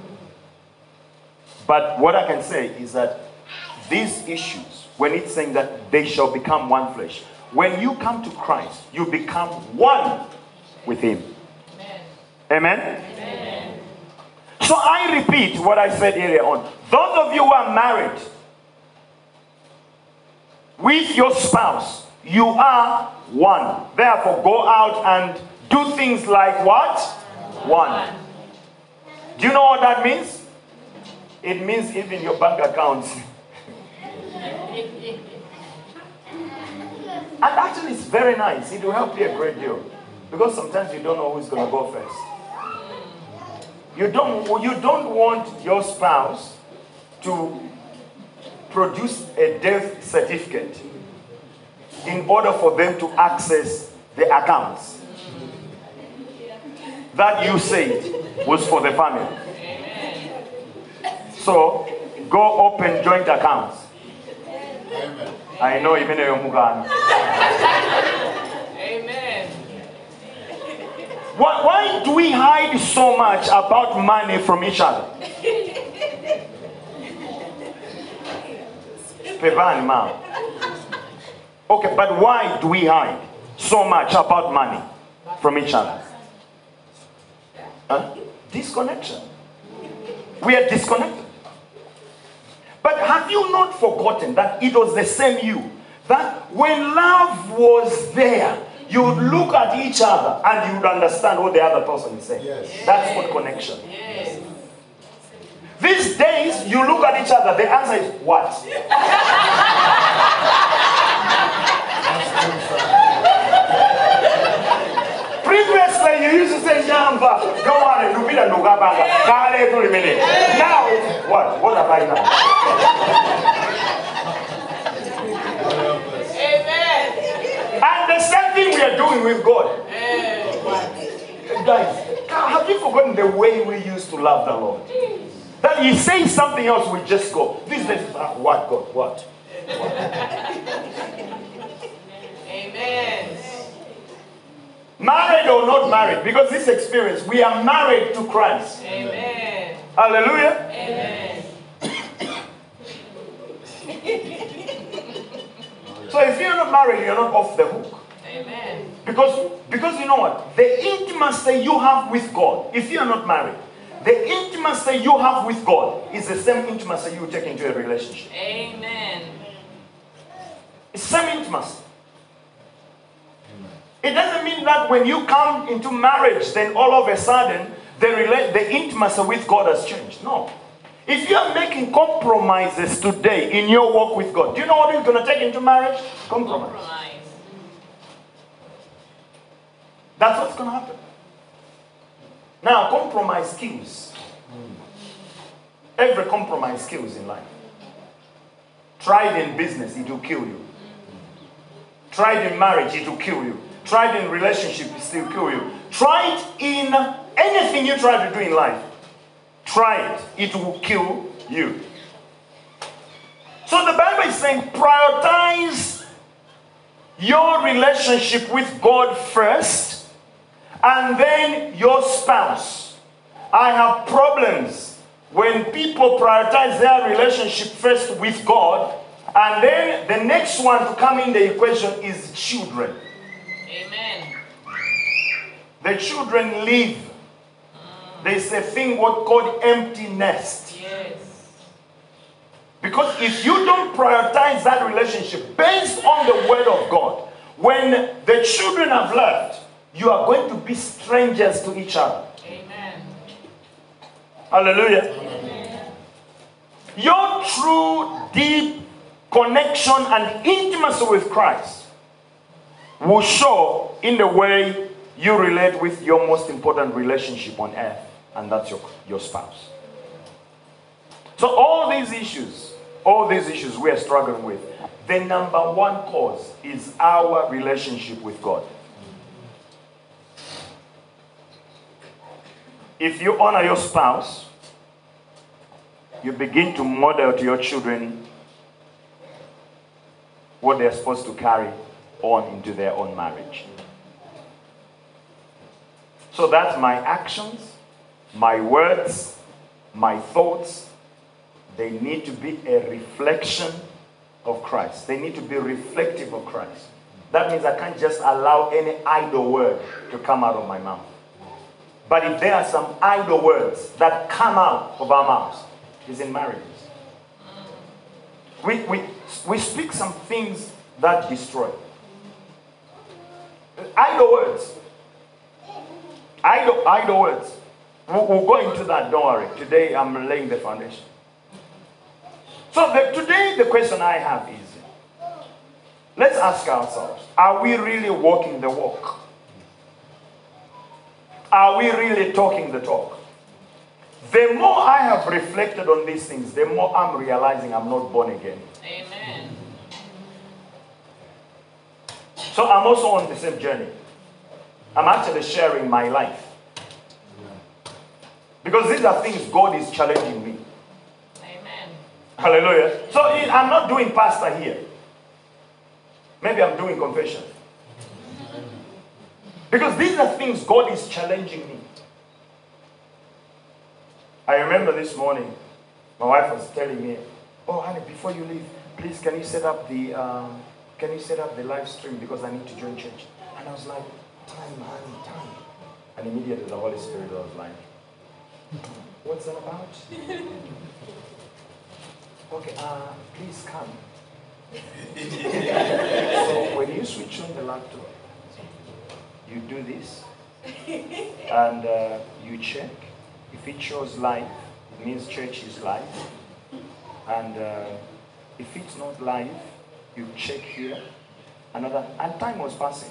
But what I can say is that these issues, when it's saying that they shall become one flesh, when you come to Christ, you become one with Him. Amen? Amen? So I repeat what I said earlier on. Those of you who are married with your spouse, you are one. Therefore, go out and do things like what? One. Do you know what that means? It means even your bank accounts. And actually, it's very nice. It will help you a great deal. Because sometimes you don't know who's going to go first. You don't, you don't want your spouse to produce a death certificate in order for them to access the accounts that you said was for the family. So, go open joint accounts. Amen. I know even a Mugani. Amen. Why, why do we hide so much about money from each other? Pevan, ma'am. Okay, but why do we hide so much about money from each other? Huh? Disconnection. We are disconnected. But have you not forgotten that it was the same you? That when love was there, you would look at each other and you would understand what the other person is saying. Yes. That's what connection. Yes. These days, you look at each other, the answer is what? Previously, you used to say, Jamba, go on and do it and do it. Now, it's what? What have I done? Amen. And the same thing we are doing with God. Guys, have you forgotten the way we used to love the Lord? That He says something else, we just go. This is uh, what, God? What? What? Amen. Married or not married, because this experience, we are married to Christ. Amen. Hallelujah. Amen. So if you're not married, you're not off the hook. Amen. Because, because you know what? The intimacy you have with God, if you're not married, the intimacy you have with God is the same intimacy you take into a relationship. Amen. It's the same intimacy. It doesn't mean that when you come into marriage, then all of a sudden, the, rela- the intimacy with God has changed. No. If you are making compromises today in your walk with God, do you know what you're going to take into marriage? Compromise. Compromise. That's what's going to happen. Now, compromise kills. Every compromise kills in life. Tried in business, it will kill you. Tried in marriage, it will kill you. Tried in relationship, it still kill you. Try it in anything you try to do in life. Try it, it will kill you. So the Bible is saying prioritize your relationship with God first, and then your spouse. I have problems when people prioritize their relationship first with God, and then the next one to come in the equation is children. Amen. The children live There's a thing what called empty nest. Yes. Because if you don't prioritize that relationship based on the word of God, when the children have left, you are going to be strangers to each other. Amen. Hallelujah. Amen. Your true, deep connection and intimacy with Christ will show in the way you relate with your most important relationship on earth, and that's your, your spouse. So all these issues, all these issues we are struggling with, the number one cause is our relationship with God. If you honor your spouse, you begin to model to your children what they're supposed to carry on into their own marriage. So that my actions, my words, my thoughts, they need to be a reflection of Christ. They need to be reflective of Christ. That means I can't just allow any idle word to come out of my mouth. But if there are some idle words that come out of our mouths, it's in marriages. We, we, we speak some things that destroy. Idle words. Idle, idle words. We'll, we'll go into that, don't worry. Today I'm laying the foundation. So the, today the question I have is, let's ask ourselves, are we really walking the walk? Are we really talking the talk? The more I have reflected on these things, the more I'm realizing I'm not born again. Amen. So I'm also on the same journey. I'm actually sharing my life. Because these are things God is challenging me. Amen. Hallelujah. So I'm not doing pastor here. Maybe I'm doing confession. Because these are things God is challenging me. I remember this morning, my wife was telling me, "Oh, honey, before you leave, please can you set up the um, can you set up the live stream because I need to join church." And I was like, "Time, honey, time." And immediately the Holy Spirit was like, "What's that about?" "Okay, uh, please come." So when you switch on the laptop, you do this, and uh, you check. If it shows live, it means church is live. And uh, if it's not live, you check here. Another, and time was passing.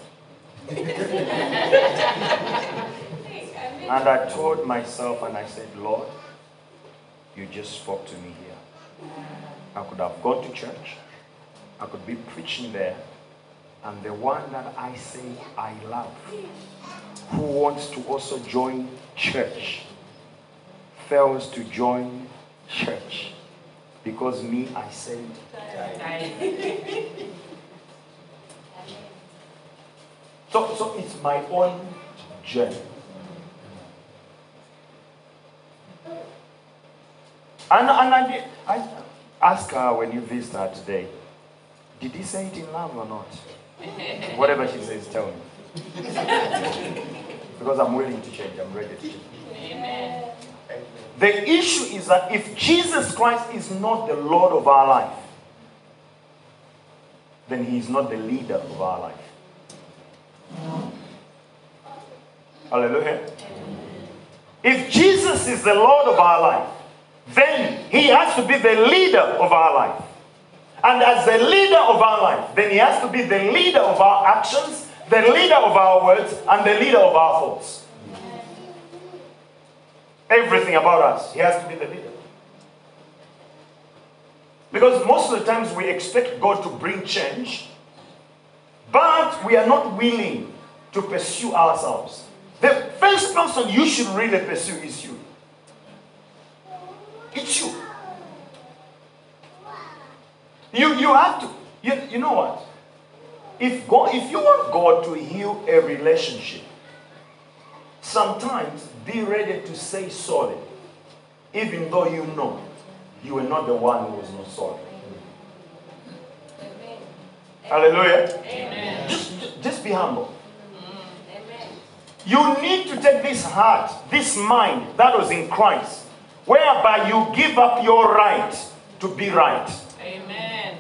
And I told myself, and I said, "Lord, you just spoke to me here. I could have gone to church. I could be preaching there. And the one that I say I love, who wants to also join church, fails to join church because me, I said." So, so it's my own journey. And, and I, did, I asked her when you visit her today, did he say it in love or not? Whatever she says, tell me. Because I'm willing to change. I'm ready to change. Amen. The issue is that if Jesus Christ is not the Lord of our life, then he is not the leader of our life. Hallelujah. If Jesus is the Lord of our life, then he has to be the leader of our life. And as the leader of our life, then he has to be the leader of our actions, the leader of our words, and the leader of our thoughts. Everything about us, he has to be the leader. Because most of the times we expect God to bring change, but we are not willing to pursue ourselves. The first person you should really pursue is you. It's you. You, you have to. You, you know what? If God, if you want God to heal a relationship, sometimes be ready to say sorry, even though you know you were not the one who was not sorry. Amen. Hallelujah. Amen. Just, just be humble. Amen. You need to take this heart, this mind that was in Christ, whereby you give up your right to be right. Amen.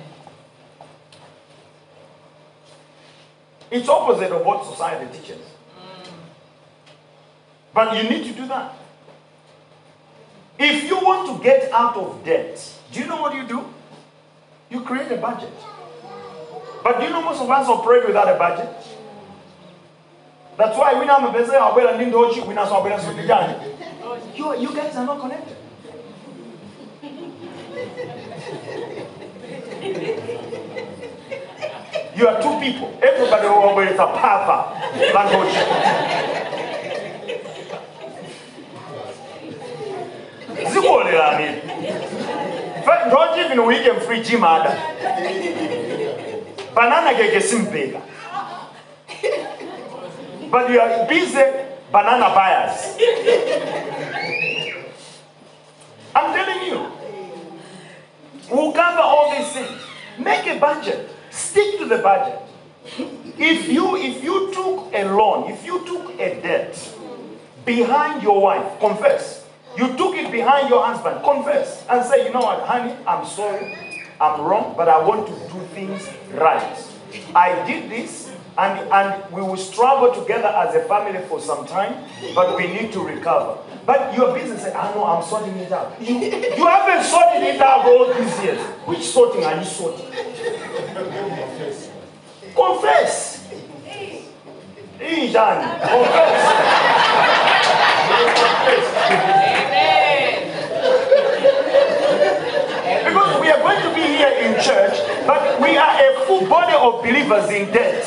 It's opposite of what society teaches. Mm. But you need to do that. If you want to get out of debt, do you know what you do? You create a budget. But do you know most of us operate without a budget? That's why we now we you you guys are not connected. You are two people. Everybody operates a papa language. Don't even a weekend free gym ada. Banana gege simpega. But you are busy banana buyers. I'm telling you. We'll cover all these things. Make a budget. Stick to the budget. If you if you took a loan, if you took a debt behind your wife, confess. You took it behind your husband, confess. And say, you know what, honey, I'm sorry. I'm wrong, but I want to do things right. I did this, and, and we will struggle together as a family for some time, but we need to recover. But your business said, I know, I'm sorting it out. You, you haven't sorted it out all these years. Which sorting are you sorting? Confess. Hey, John, confess. Confess. Because we are going to be here in church, but we are a full body of believers in debt.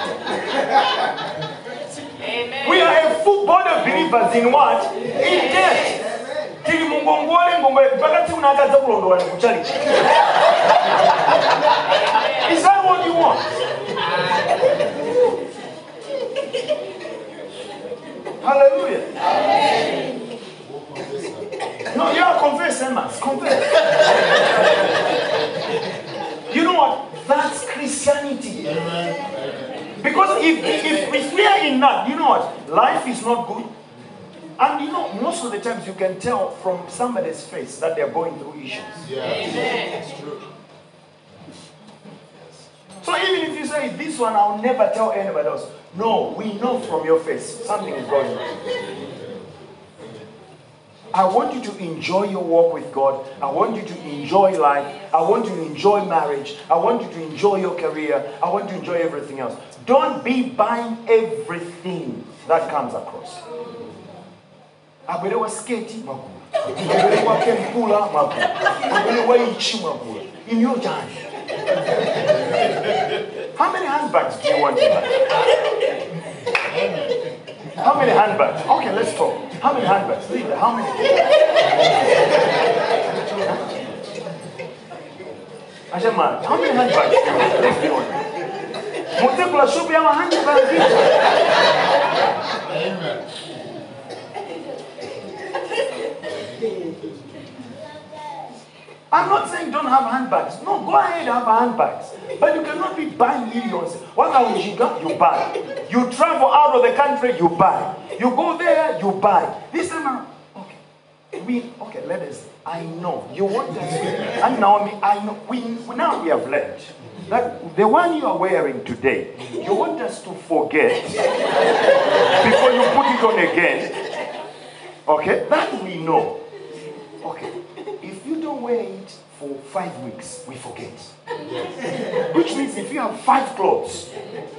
Amen. We are a full body of believers in what? In debt. Is that what you want? Hallelujah. No, you are confessing, man. Confess. You know what? That's Christianity. Because if, if, if we are in that, you know what? Life is not good. And you know, most of the times you can tell from somebody's face that they're going through issues. Yeah, it's true. So even if you say, this one I'll never tell anybody else. No, we know from your face something is going on. I want you to enjoy your walk with God. I want you to enjoy life. I want you to enjoy marriage. I want you to enjoy your career. I want you to enjoy everything else. Don't be buying everything that comes across. Abelewa sketi makula. Abelewa kempula makula. Abelewa ichi makula. In your time. How many handbags do you want to buy? How many handbags? Okay, let's talk. How many handbags? Leave it. How many? Ajama, how many handbags? Let's be honest. Multiple should be our handbags. Amen. I'm not saying don't have handbags. No, go ahead and have handbags. But you cannot be buying millions. What are you buy? You travel out of the country, you buy. You go there, you buy. This time around, okay. We okay, let us. I know. You want us to, and Naomi, I know. We now we have learned that the one you are wearing today, you want us to forget before you put it on again. Okay? That we know. Okay. If you don't wear it for five weeks, we forget. Which means if you have five clothes,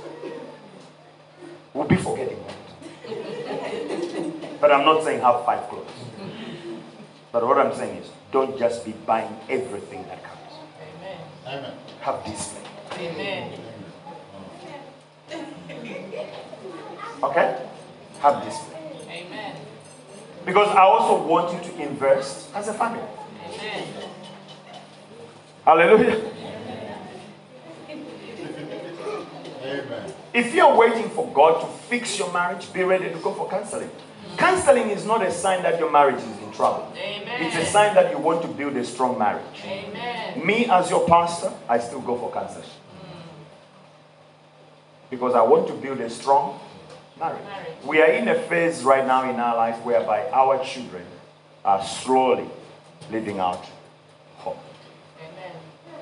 we'll be forgetting that. But I'm not saying have five clothes. But what I'm saying is, don't just be buying everything that comes. Amen. Amen. Have discipline. Amen. Okay? Have discipline. Amen. Because I also want you to invest as a family. Amen. Hallelujah. Amen. If you're waiting for God to fix your marriage, be ready to go for counseling. Counseling is not a sign that your marriage is in trouble. Amen. It's a sign that you want to build a strong marriage. Amen. Me as your pastor, I still go for counseling. Because I want to build a strong Married. Married. We are in a phase right now in our life whereby our children are slowly living out hope. Amen.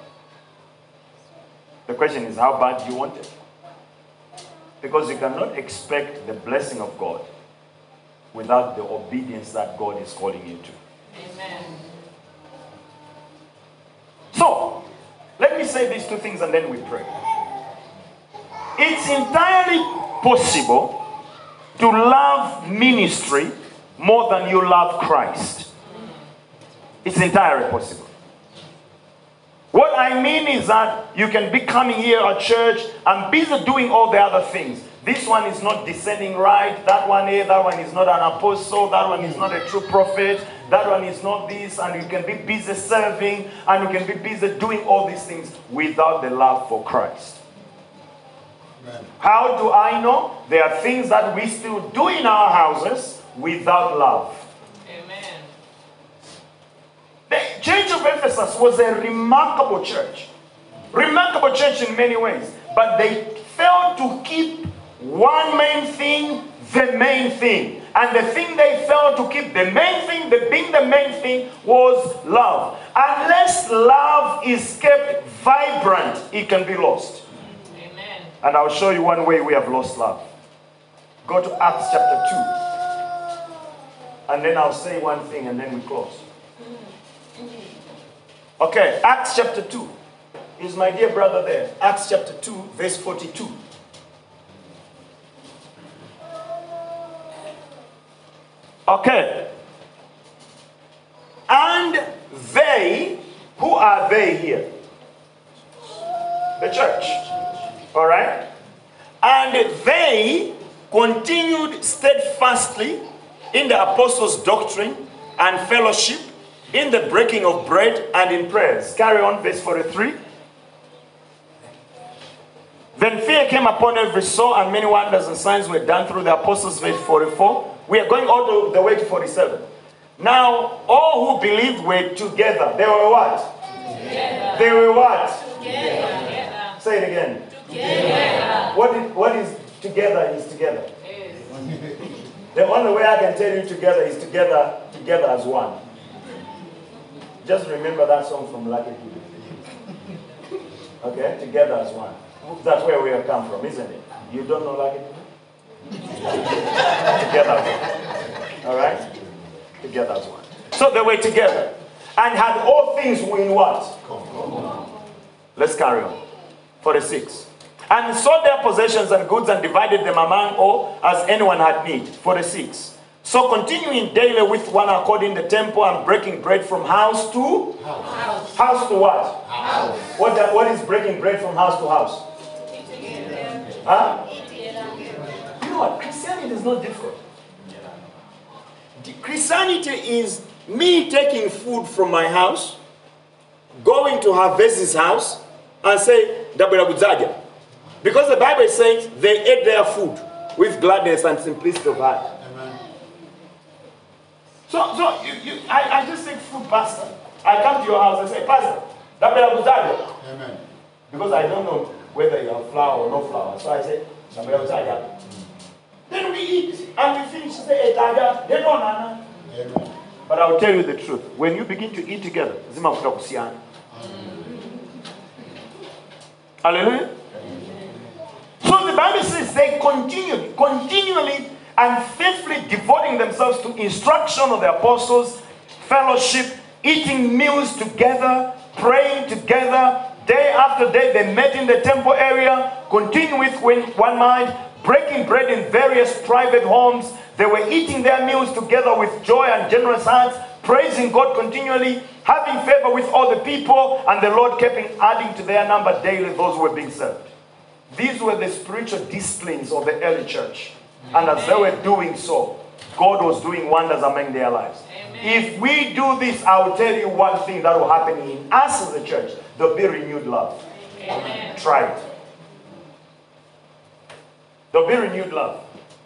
The question is, how bad do you want it? Because you cannot expect the blessing of God without the obedience that God is calling you to. Amen. So, let me say these two things and then we pray. It's entirely possible to love ministry more than you love Christ. It's entirely possible. What I mean is that you can be coming here at church and busy doing all the other things. This one is not descending right. That one, eh, that one is not an apostle. That one is not a true prophet. That one is not this. And you can be busy serving. And you can be busy doing all these things without the love for Christ. Amen. How do I know? There are things that we still do in our houses without love. Amen. The church of Ephesus was a remarkable church. Remarkable church in many ways. But they failed to keep one main thing, the main thing. And the thing they failed to keep, the main thing, the being the main thing, was love. Unless love is kept vibrant, it can be lost. Amen. And I'll show you one way we have lost love. Go to Acts chapter two. And then I'll say one thing and then we close. Okay, Acts chapter two. Is my dear brother there? Acts chapter two, verse forty-two. Okay. And they, who are they here? The church. All right? And they continued steadfastly in the apostles' doctrine and fellowship, in the breaking of bread and in prayers. Carry on, verse forty-three. Then fear came upon every soul, and many wonders and signs were done through the apostles, verse forty-four. We are going all the way to forty-seven. Now, all who believed were together. They were what? Together. They were what? Together. Say it again. Together. What is, what is together is together. Yes. The only way I can tell you together is together, together as one. Just remember that song from Lucky Dube. Okay? Together as one. That's where we have come from, isn't it? You don't know Lucky Dube? Together as one. Alright? Together as one. So they were together. And had all things in what? Let's carry on. forty-six. And sold their possessions and goods and divided them among all as anyone had need. forty-six. So continuing daily with one accord in the temple and breaking bread from house to House. house to what? House. What, the, what is breaking bread from house to house? Huh? You know what? Christianity is not difficult. Christianity is me taking food from my house, going to Harvest's house, and say, Dabula Buzaja. Because the Bible says they ate their food with gladness and simplicity of heart. Amen. So, so you, you, I, I just take food, Pastor. I come to your house and say, Pastor, Dabula Buzaja. Amen. Because I don't know whether you have flour or no flour. So I say, Dabula Buzaja. Then we eat and we finish. Say, Etaja. They don't know. Amen. But I'll tell you the truth. When you begin to eat together, zima kusiana. Hallelujah. So the Bible says they continued, continually and faithfully devoting themselves to instruction of the apostles, fellowship, eating meals together, praying together. Day after day, they met in the temple area, continuing with one mind, breaking bread in various private homes. They were eating their meals together with joy and generous hearts, praising God continually, having favor with all the people, and the Lord kept adding to their number daily those who were being served. These were the spiritual disciplines of the early church. And as they were doing so, God was doing wonders among their lives. Amen. If we do this, I will tell you one thing that will happen in us as a church. There'll be renewed love. Amen. Try it. There'll be renewed love.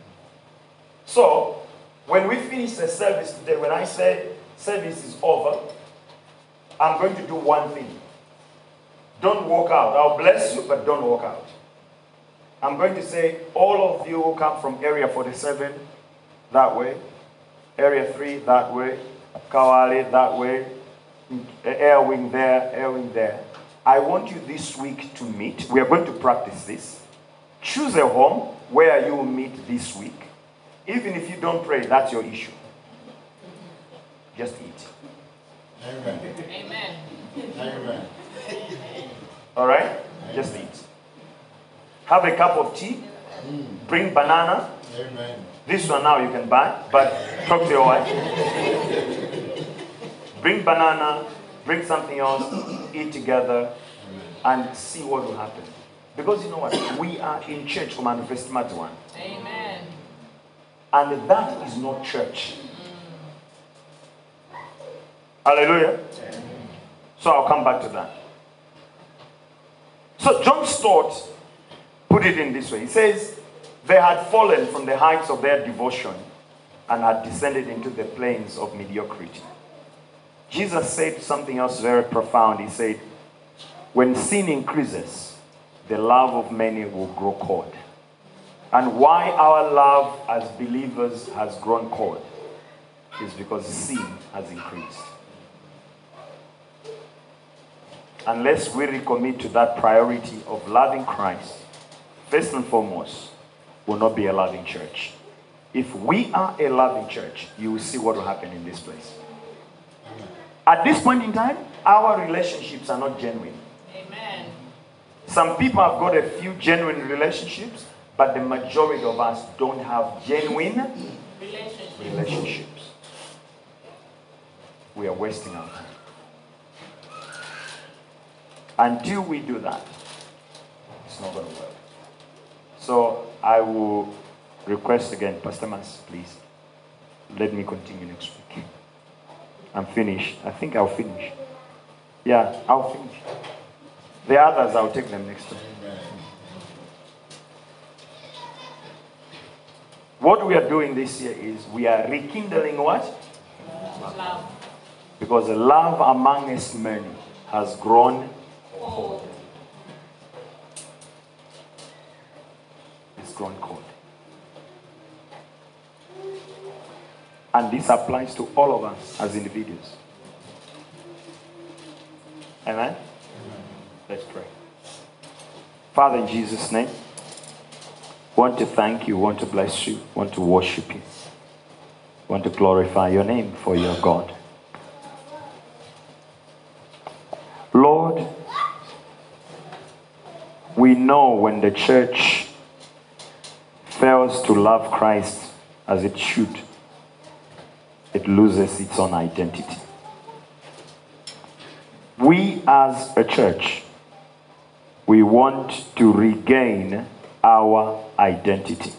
So, when we finish the service today, when I say service is over, I'm going to do one thing. Don't walk out. I'll bless you, but don't walk out. I'm going to say all of you who come from area forty-seven that way, area three that way, Kawali that way, air wing there, air wing there. I want you this week to meet. We are going to practice this. Choose a home where you will meet this week. Even if you don't pray, that's your issue. Just eat. Amen. Amen. Amen. All right? Just eat. Have a cup of tea. Bring banana. Amen. This one now you can buy, but talk to your wife. Bring banana, bring something else, eat together, and see what will happen. Because you know what? We are in church for Manifest Madwan. Amen. And that is not church. Hallelujah. So I'll come back to that. So John Stott put it in this way. He says, they had fallen from the heights of their devotion and had descended into the plains of mediocrity. Jesus said something else very profound. He said, when sin increases, the love of many will grow cold. And why our love as believers has grown cold is because sin has increased. Unless we recommit to that priority of loving Christ, first and foremost, will not be a loving church. If we are a loving church, you will see what will happen in this place. At this point in time, our relationships are not genuine. Amen. Some people have got a few genuine relationships, but the majority of us don't have genuine Relationship. relationships. We are wasting our time. Until we do that, it's not going to work. So I will request again, Pastor Mas, please, let me continue next week. I'm finished. I think I'll finish. Yeah, I'll finish. The others, I'll take them next time. What we are doing this year is we are rekindling what? Love. Because the love among us many has grown cold. It's grown cold. And this applies to all of us as individuals. Amen? Let's pray. Father, in Jesus' name, want to thank you, want to bless you, want to worship you, want to glorify your name for your God. Lord, we know when the church fails to love Christ as it should, it loses its own identity. We as a church, we want to regain our identity.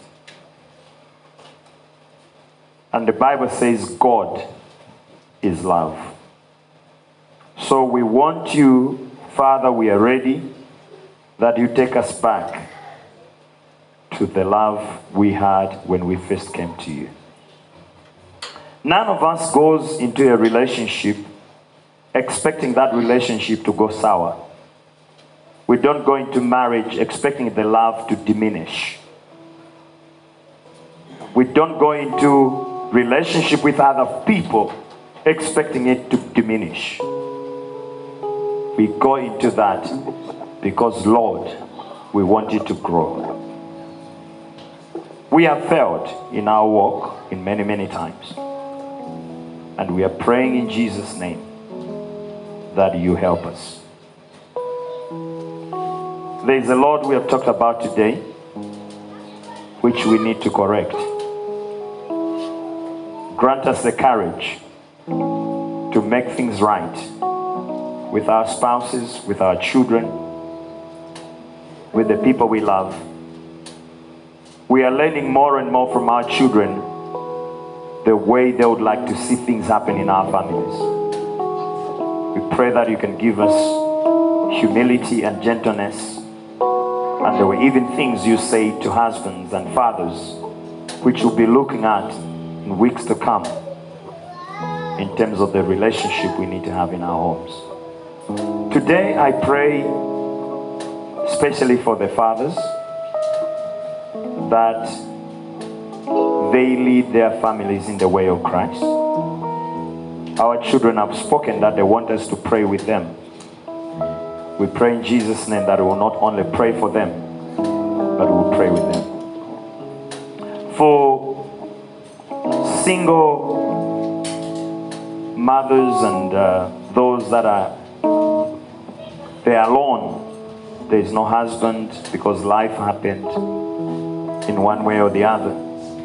And the Bible says God is love. So we want you, Father, we are ready that you take us back to the love we had when we first came to you. None of us goes into a relationship expecting that relationship to go sour. We don't go into marriage expecting the love to diminish. We don't go into relationship with other people expecting it to diminish. We go into that because, Lord, we want it to grow. We have failed in our walk in many, many times. And we are praying in Jesus' name that you help us. There is a lot we have talked about today, which we need to correct. Grant us the courage to make things right with our spouses, with our children, with the people we love. We are learning more and more from our children the way they would like to see things happen in our families. We pray that you can give us humility and gentleness. And there were even things you say to husbands and fathers, which we'll be looking at in weeks to come in terms of the relationship we need to have in our homes. Today I pray especially for the fathers, that they lead their families in the way of Christ. Our children have spoken that they want us to pray with them. We pray in Jesus' name that we will not only pray for them, but we will pray with them. For single mothers and uh, those that are they're alone, there is no husband because life happened in one way or the other.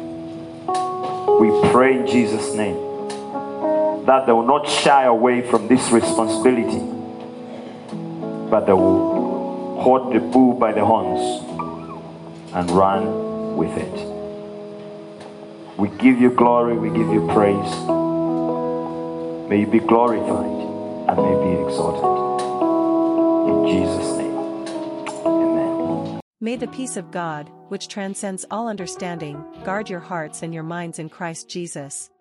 We pray in Jesus' name that they will not shy away from this responsibility, but they will hold the bull by the horns and run with it. We give you glory, we give you praise. May you be glorified and may you be exalted. In Jesus' name, amen. May the peace of God, which transcends all understanding, guard your hearts and your minds in Christ Jesus.